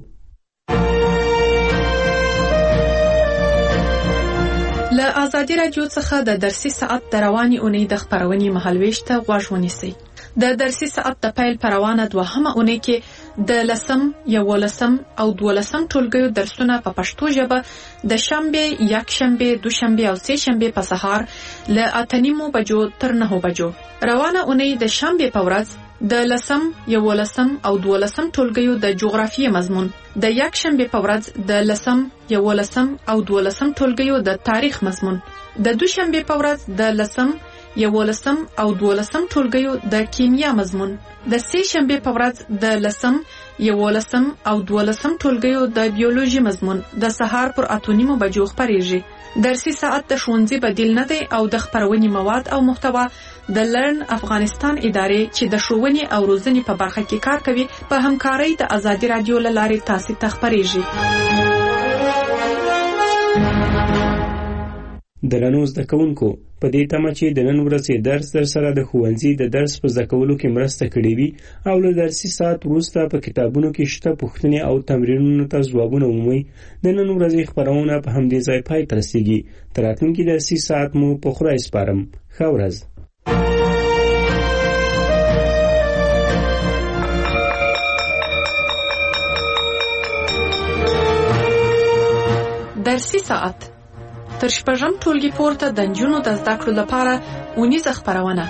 له ازادي راډیو څخه د درسي ساعت د رواني اونۍ د خپرونې مهالویش ته غوږ ونیسئ. د درسي ساعت د پیل پر روانه دوهمه اونۍ کې د 10م، 11م او 12م ټولګیو درسونه په پښتو ژبه د شنبه، یکشنبه، دوشنبه او سه شنبه په سهار له 8:30 بجو تر 9 بجو. روانه اونۍ د شنبه په ورځ د 10م، 11م او 12م ټولګیو د جغرافیې مضمون، د یکشنبه په ورځ د 10م، 11م او 12م ټولګیو د تاریخ مضمون، د دوشنبه په ورځ د 10م، 11م او 12م ټولګیو د کیمیا مضمون، د سه شنبه په ورځ د 10م، 11م او 12م ټولګیو د بیولوژي مضمون د سهار پر 8:30 بجو خپریږي. درسي ساعت د ښوونځي بدیل نه دی او د خپرونې مواد او محتوا د لرن افغانستان ادارې چې د ښوونې او روزنې په برخه کې کار کوي په همکارۍ د ازادي راډیو له لارې تاسو ته خپریږي. درنو زده کوونکو، په دې تمه چې د نن ورځې درس در سره د ښوونځي د درس په زده کولو کې مرسته کړې وي او له درسي ساعت وروسته په کتابونو کې شته پوښتنې او تمرینونو ته ځوابونه ومومئ. د نن ورځې خپرونه په همدې ځای پای ته رسیږي. تر راتلونکي درسي ساعت مو په خدای سپارم. ښه ورځ. درسي ساعت تر شپږم ټولګي پورته د نجونو د زده کړو لپاره اونیزه خپرونه.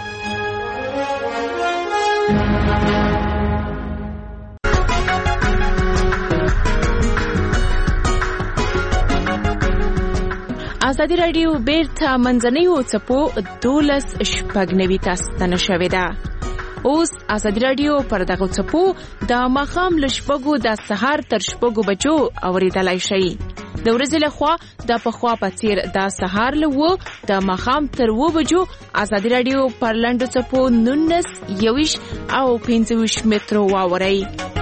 ازادي راډیو بیرته منځنیو څپو 12 شپږ نوي تاسو ته نشوي ده. اوس ازادي رادیو پر دغه څپو د ماښام له 6 د سهار تر 6 بجو اوریدلای شئ. د ورځې لخوا د پخوا په څیر د سهار له 2 د ماښام تر 2 بجو ازادي رادیو پر لنډو څپو 19 21 او 25 مترو واورئ.